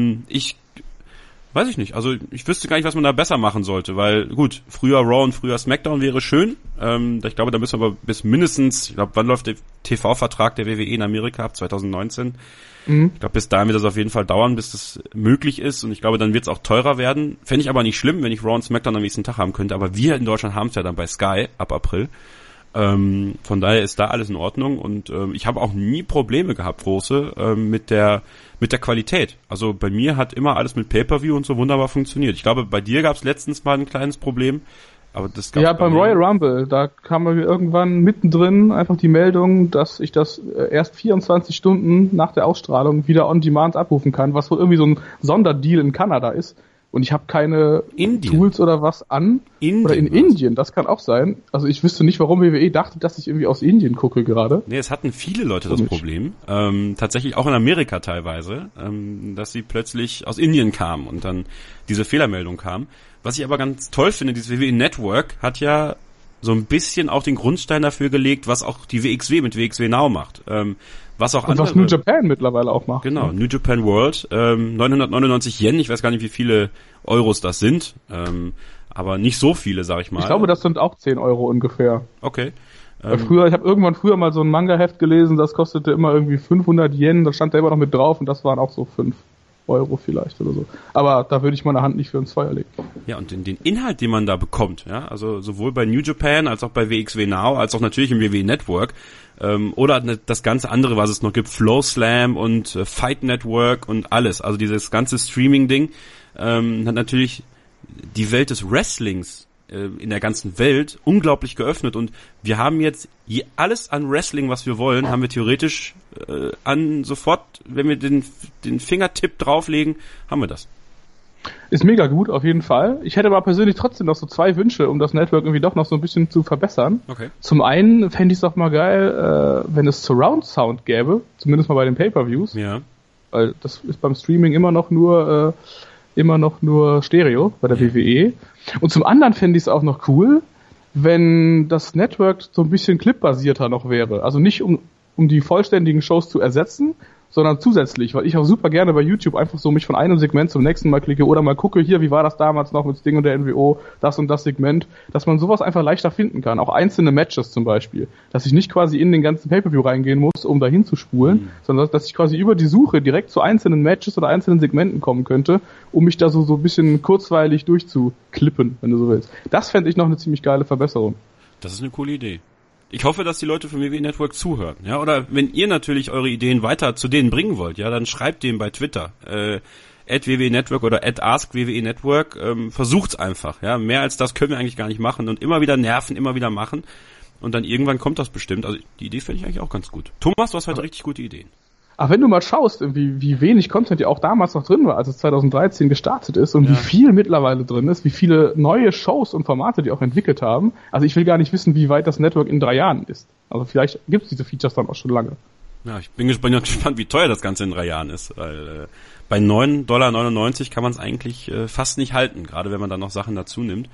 Weiß ich nicht. Also ich wüsste gar nicht, was man da besser machen sollte, weil gut, früher Raw und früher SmackDown wäre schön. Ich glaube, da müssen wir aber bis mindestens, ich glaube, wann läuft der TV-Vertrag der WWE in Amerika ab? 2019. Ich glaube, bis dahin wird das auf jeden Fall dauern, bis das möglich ist, und ich glaube, dann wird es auch teurer werden. Fände ich aber nicht schlimm, wenn ich Raw und SmackDown am nächsten Tag haben könnte, aber wir in Deutschland haben es ja dann bei Sky ab April. Von daher ist da alles in Ordnung, und ich habe auch nie Probleme gehabt, große, mit der Qualität. Also bei mir hat immer alles mit Pay-per-View und so wunderbar funktioniert. Ich glaube, bei dir gab es letztens mal ein kleines Problem, aber das gab ja beim Royal Rumble, da kam mir irgendwann mittendrin einfach die Meldung, dass ich das erst 24 Stunden nach der Ausstrahlung wieder on demand abrufen kann, was wohl irgendwie so ein Sonderdeal in Kanada ist. Und ich habe keine Tools oder was an. Oder in Indien, das kann auch sein. Also ich wüsste nicht, warum WWE dachte, dass ich irgendwie aus Indien gucke gerade. Nee, es hatten viele Leute das Problem. Tatsächlich auch in Amerika teilweise, dass sie plötzlich aus Indien kamen und dann diese Fehlermeldung kam. Was ich aber ganz toll finde, dieses WWE Network hat ja so ein bisschen auch den Grundstein dafür gelegt, was auch die WXW mit WXW Now macht. Was auch andere, was New Japan mittlerweile auch macht. Genau, New Japan World, 999 Yen, ich weiß gar nicht, wie viele Euros das sind, aber nicht so viele, sag ich mal. Ich glaube, das sind auch 10 Euro ungefähr. Okay. Ich habe früher mal so ein Manga-Heft gelesen, das kostete immer irgendwie 500 Yen, da stand da immer noch mit drauf, und das waren auch so 5 Euro vielleicht oder so. Aber da würde ich meine Hand nicht für ins Feuer legen. Ja, und den Inhalt, den man da bekommt, ja, also sowohl bei New Japan als auch bei WXW Now, als auch natürlich im WWE Network, oder das ganze andere, was es noch gibt, Flow Slam und Fight Network und alles. Also dieses ganze Streaming-Ding hat natürlich die Welt des Wrestlings in der ganzen Welt unglaublich geöffnet, und wir haben jetzt alles an Wrestling, was wir wollen, haben wir theoretisch sofort, wenn wir den Fingertipp drauflegen, haben wir das. Ist mega gut, auf jeden Fall. Ich hätte aber persönlich trotzdem noch so 2 Wünsche, um das Network irgendwie doch noch so ein bisschen zu verbessern. Okay. Zum einen fände ich es doch mal geil, wenn es Surround Sound gäbe, zumindest mal bei den Pay-per-Views. Ja. Weil das ist beim Streaming immer noch nur Stereo bei der WWE. Und zum anderen fände ich es auch noch cool, wenn das Network so ein bisschen clipbasierter noch wäre. Also nicht um die vollständigen Shows zu ersetzen, sondern zusätzlich, weil ich auch super gerne bei YouTube einfach so mich von einem Segment zum nächsten mal klicke oder mal gucke, hier, wie war das damals noch mit Sting und der NWO, das und das Segment, dass man sowas einfach leichter finden kann, auch einzelne Matches zum Beispiel, dass ich nicht quasi in den ganzen Pay-Per-View reingehen muss, um dahin zu spulen, sondern dass ich quasi über die Suche direkt zu einzelnen Matches oder einzelnen Segmenten kommen könnte, um mich da so ein bisschen kurzweilig durchzuklippen, wenn du so willst. Das fände ich noch eine ziemlich geile Verbesserung. Das ist eine coole Idee. Ich hoffe, dass die Leute vom WWE Network zuhören, ja, oder wenn ihr natürlich eure Ideen weiter zu denen bringen wollt, ja, dann schreibt denen bei Twitter, @WWE Network oder @AskWWE Network, versucht's einfach, ja, mehr als das können wir eigentlich gar nicht machen und immer wieder nerven, immer wieder machen und dann irgendwann kommt das bestimmt, also die Idee finde ich eigentlich auch ganz gut. Thomas, du hast heute richtig gute Ideen. Aber wenn du mal schaust, wie wenig Content ja auch damals noch drin war, als es 2013 gestartet ist und wie viel mittlerweile drin ist, wie viele neue Shows und Formate die auch entwickelt haben, also ich will gar nicht wissen, wie weit das Network in 3 Jahren ist. Also vielleicht gibt es diese Features dann auch schon lange. Ja, ich bin gespannt, wie teuer das Ganze in 3 Jahren ist, weil bei $9,99 kann man es eigentlich fast nicht halten, gerade wenn man dann noch Sachen dazu nimmt.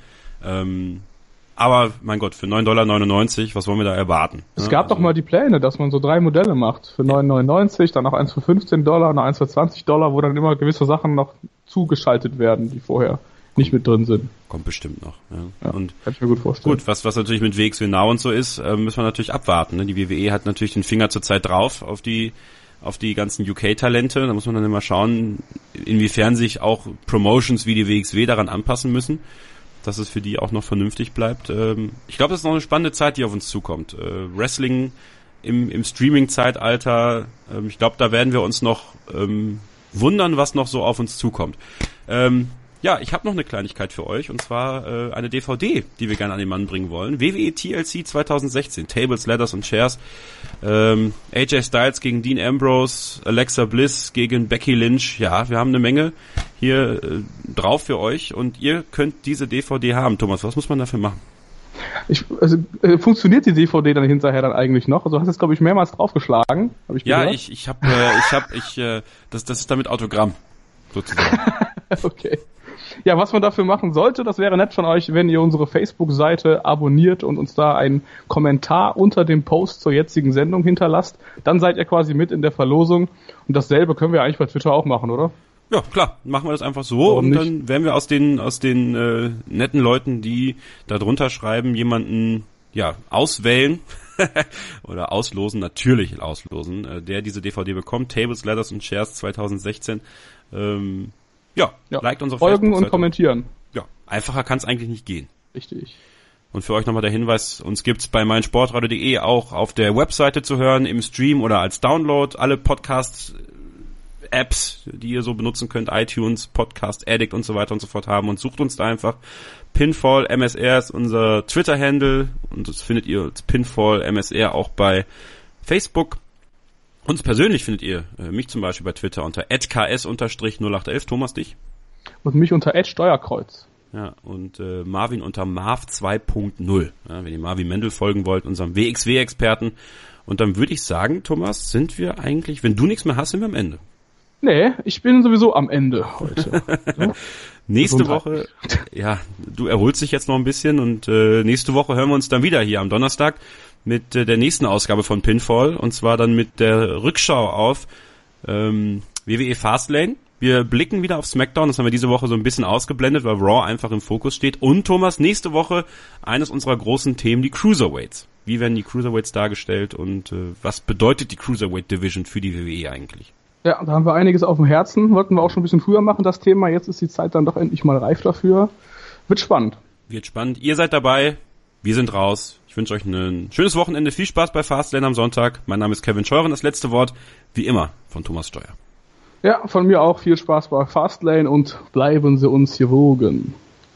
Aber, mein Gott, für $9,99, was wollen wir da erwarten? Es gab doch mal die Pläne, dass man so 3 Modelle macht. Für $9,99, dann noch eins für $15, noch eins für $20, wo dann immer gewisse Sachen noch zugeschaltet werden, die vorher nicht mit drin sind. Kommt bestimmt noch. Ja, und kann ich mir gut vorstellen. Gut, was natürlich mit WXW Now und so ist, müssen wir natürlich abwarten. Ne? Die WWE hat natürlich den Finger zurzeit drauf auf die ganzen UK-Talente. Da muss man dann immer schauen, inwiefern sich auch Promotions wie die WXW daran anpassen müssen, dass es für die auch noch vernünftig bleibt. Ich glaube, das ist noch eine spannende Zeit, die auf uns zukommt. Wrestling im Streaming-Zeitalter, ich glaube, da werden wir uns noch wundern, was noch so auf uns zukommt. Ja, ich habe noch eine Kleinigkeit für euch, und zwar eine DVD, die wir gerne an den Mann bringen wollen. WWE TLC 2016, Tables, Ladders und Chairs. AJ Styles gegen Dean Ambrose, Alexa Bliss gegen Becky Lynch. Ja, wir haben eine Menge hier drauf für euch und ihr könnt diese DVD haben. Thomas, was muss man dafür machen? Funktioniert die DVD dann hinterher dann eigentlich noch? Also du hast jetzt, glaube ich, mehrmals draufgeschlagen. Hab ich ja, das ist damit Autogramm, sozusagen. Okay. Ja, was man dafür machen sollte, das wäre nett von euch, wenn ihr unsere Facebook-Seite abonniert und uns da einen Kommentar unter dem Post zur jetzigen Sendung hinterlasst. Dann seid ihr quasi mit in der Verlosung. Und dasselbe können wir eigentlich bei Twitter auch machen, oder? Ja, klar, machen wir das einfach so. Warum und nicht? Dann werden wir aus den netten Leuten, die da drunter schreiben, jemanden auswählen oder auslosen, natürlich auslosen, der diese DVD bekommt. Tables, Ladders und Chairs 2016. Liked unsere Folgen und kommentieren. Ja, einfacher kann es eigentlich nicht gehen. Richtig. Und für euch nochmal der Hinweis, uns gibt's bei meinsportradio.de auch auf der Webseite zu hören, im Stream oder als Download. Alle Podcast-Apps, die ihr so benutzen könnt, iTunes, Podcast Addict und so weiter und so fort haben, und sucht uns da einfach. Pinfall MSR ist unser Twitter-Handle und das findet ihr als Pinfall MSR auch bei Facebook. Uns persönlich findet ihr, mich zum Beispiel bei Twitter unter @ks_0811, Thomas, dich? Und mich unter @Steuerkreuz. Ja, und Marvin unter Marv 2.0. Ja, wenn ihr Marvin Mendel folgen wollt, unserem WXW-Experten. Und dann würde ich sagen, Thomas, sind wir eigentlich, wenn du nichts mehr hast, sind wir am Ende. Nee, ich bin sowieso am Ende heute. Ja? Nächste Woche, du erholst dich jetzt noch ein bisschen und nächste Woche hören wir uns dann wieder hier am Donnerstag mit der nächsten Ausgabe von Pinfall, und zwar dann mit der Rückschau auf WWE Fastlane. Wir blicken wieder auf SmackDown, das haben wir diese Woche so ein bisschen ausgeblendet, weil Raw einfach im Fokus steht. Und Thomas, nächste Woche eines unserer großen Themen, die Cruiserweights. Wie werden die Cruiserweights dargestellt und was bedeutet die Cruiserweight Division für die WWE eigentlich? Ja, da haben wir einiges auf dem Herzen, wollten wir auch schon ein bisschen früher machen, das Thema. Jetzt ist die Zeit dann doch endlich mal reif dafür. Wird spannend. Wird spannend. Ihr seid dabei, wir sind raus. Ich wünsche euch ein schönes Wochenende. Viel Spaß bei Fastlane am Sonntag. Mein Name ist Kevin Scheuren. Das letzte Wort, wie immer, von Thomas Steuer. Ja, von mir auch viel Spaß bei Fastlane und bleiben Sie uns gewogen.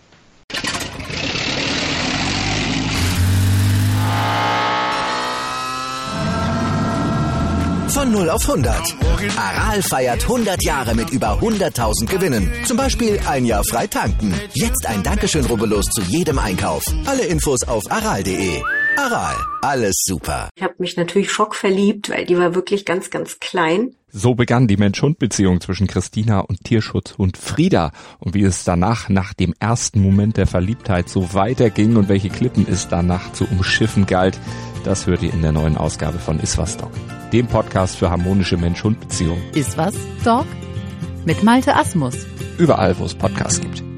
Von 0 auf 100. Aral feiert 100 Jahre mit über 100.000 Gewinnen. Zum Beispiel ein Jahr frei tanken. Jetzt ein Dankeschön, rubbellos zu jedem Einkauf. Alle Infos auf aral.de. Aral, alles super. Ich habe mich natürlich schockverliebt, weil die war wirklich ganz, ganz klein. So begann die Mensch-Hund-Beziehung zwischen Christina und Tierschutzhund Frieda. Und wie es danach, nach dem ersten Moment der Verliebtheit, so weiterging und welche Klippen es danach zu umschiffen galt, das hört ihr in der neuen Ausgabe von Iswas Dog, dem Podcast für harmonische Mensch-Hund-Beziehungen. Iswas Dog? Mit Malte Asmus. Überall, wo es Podcasts gibt.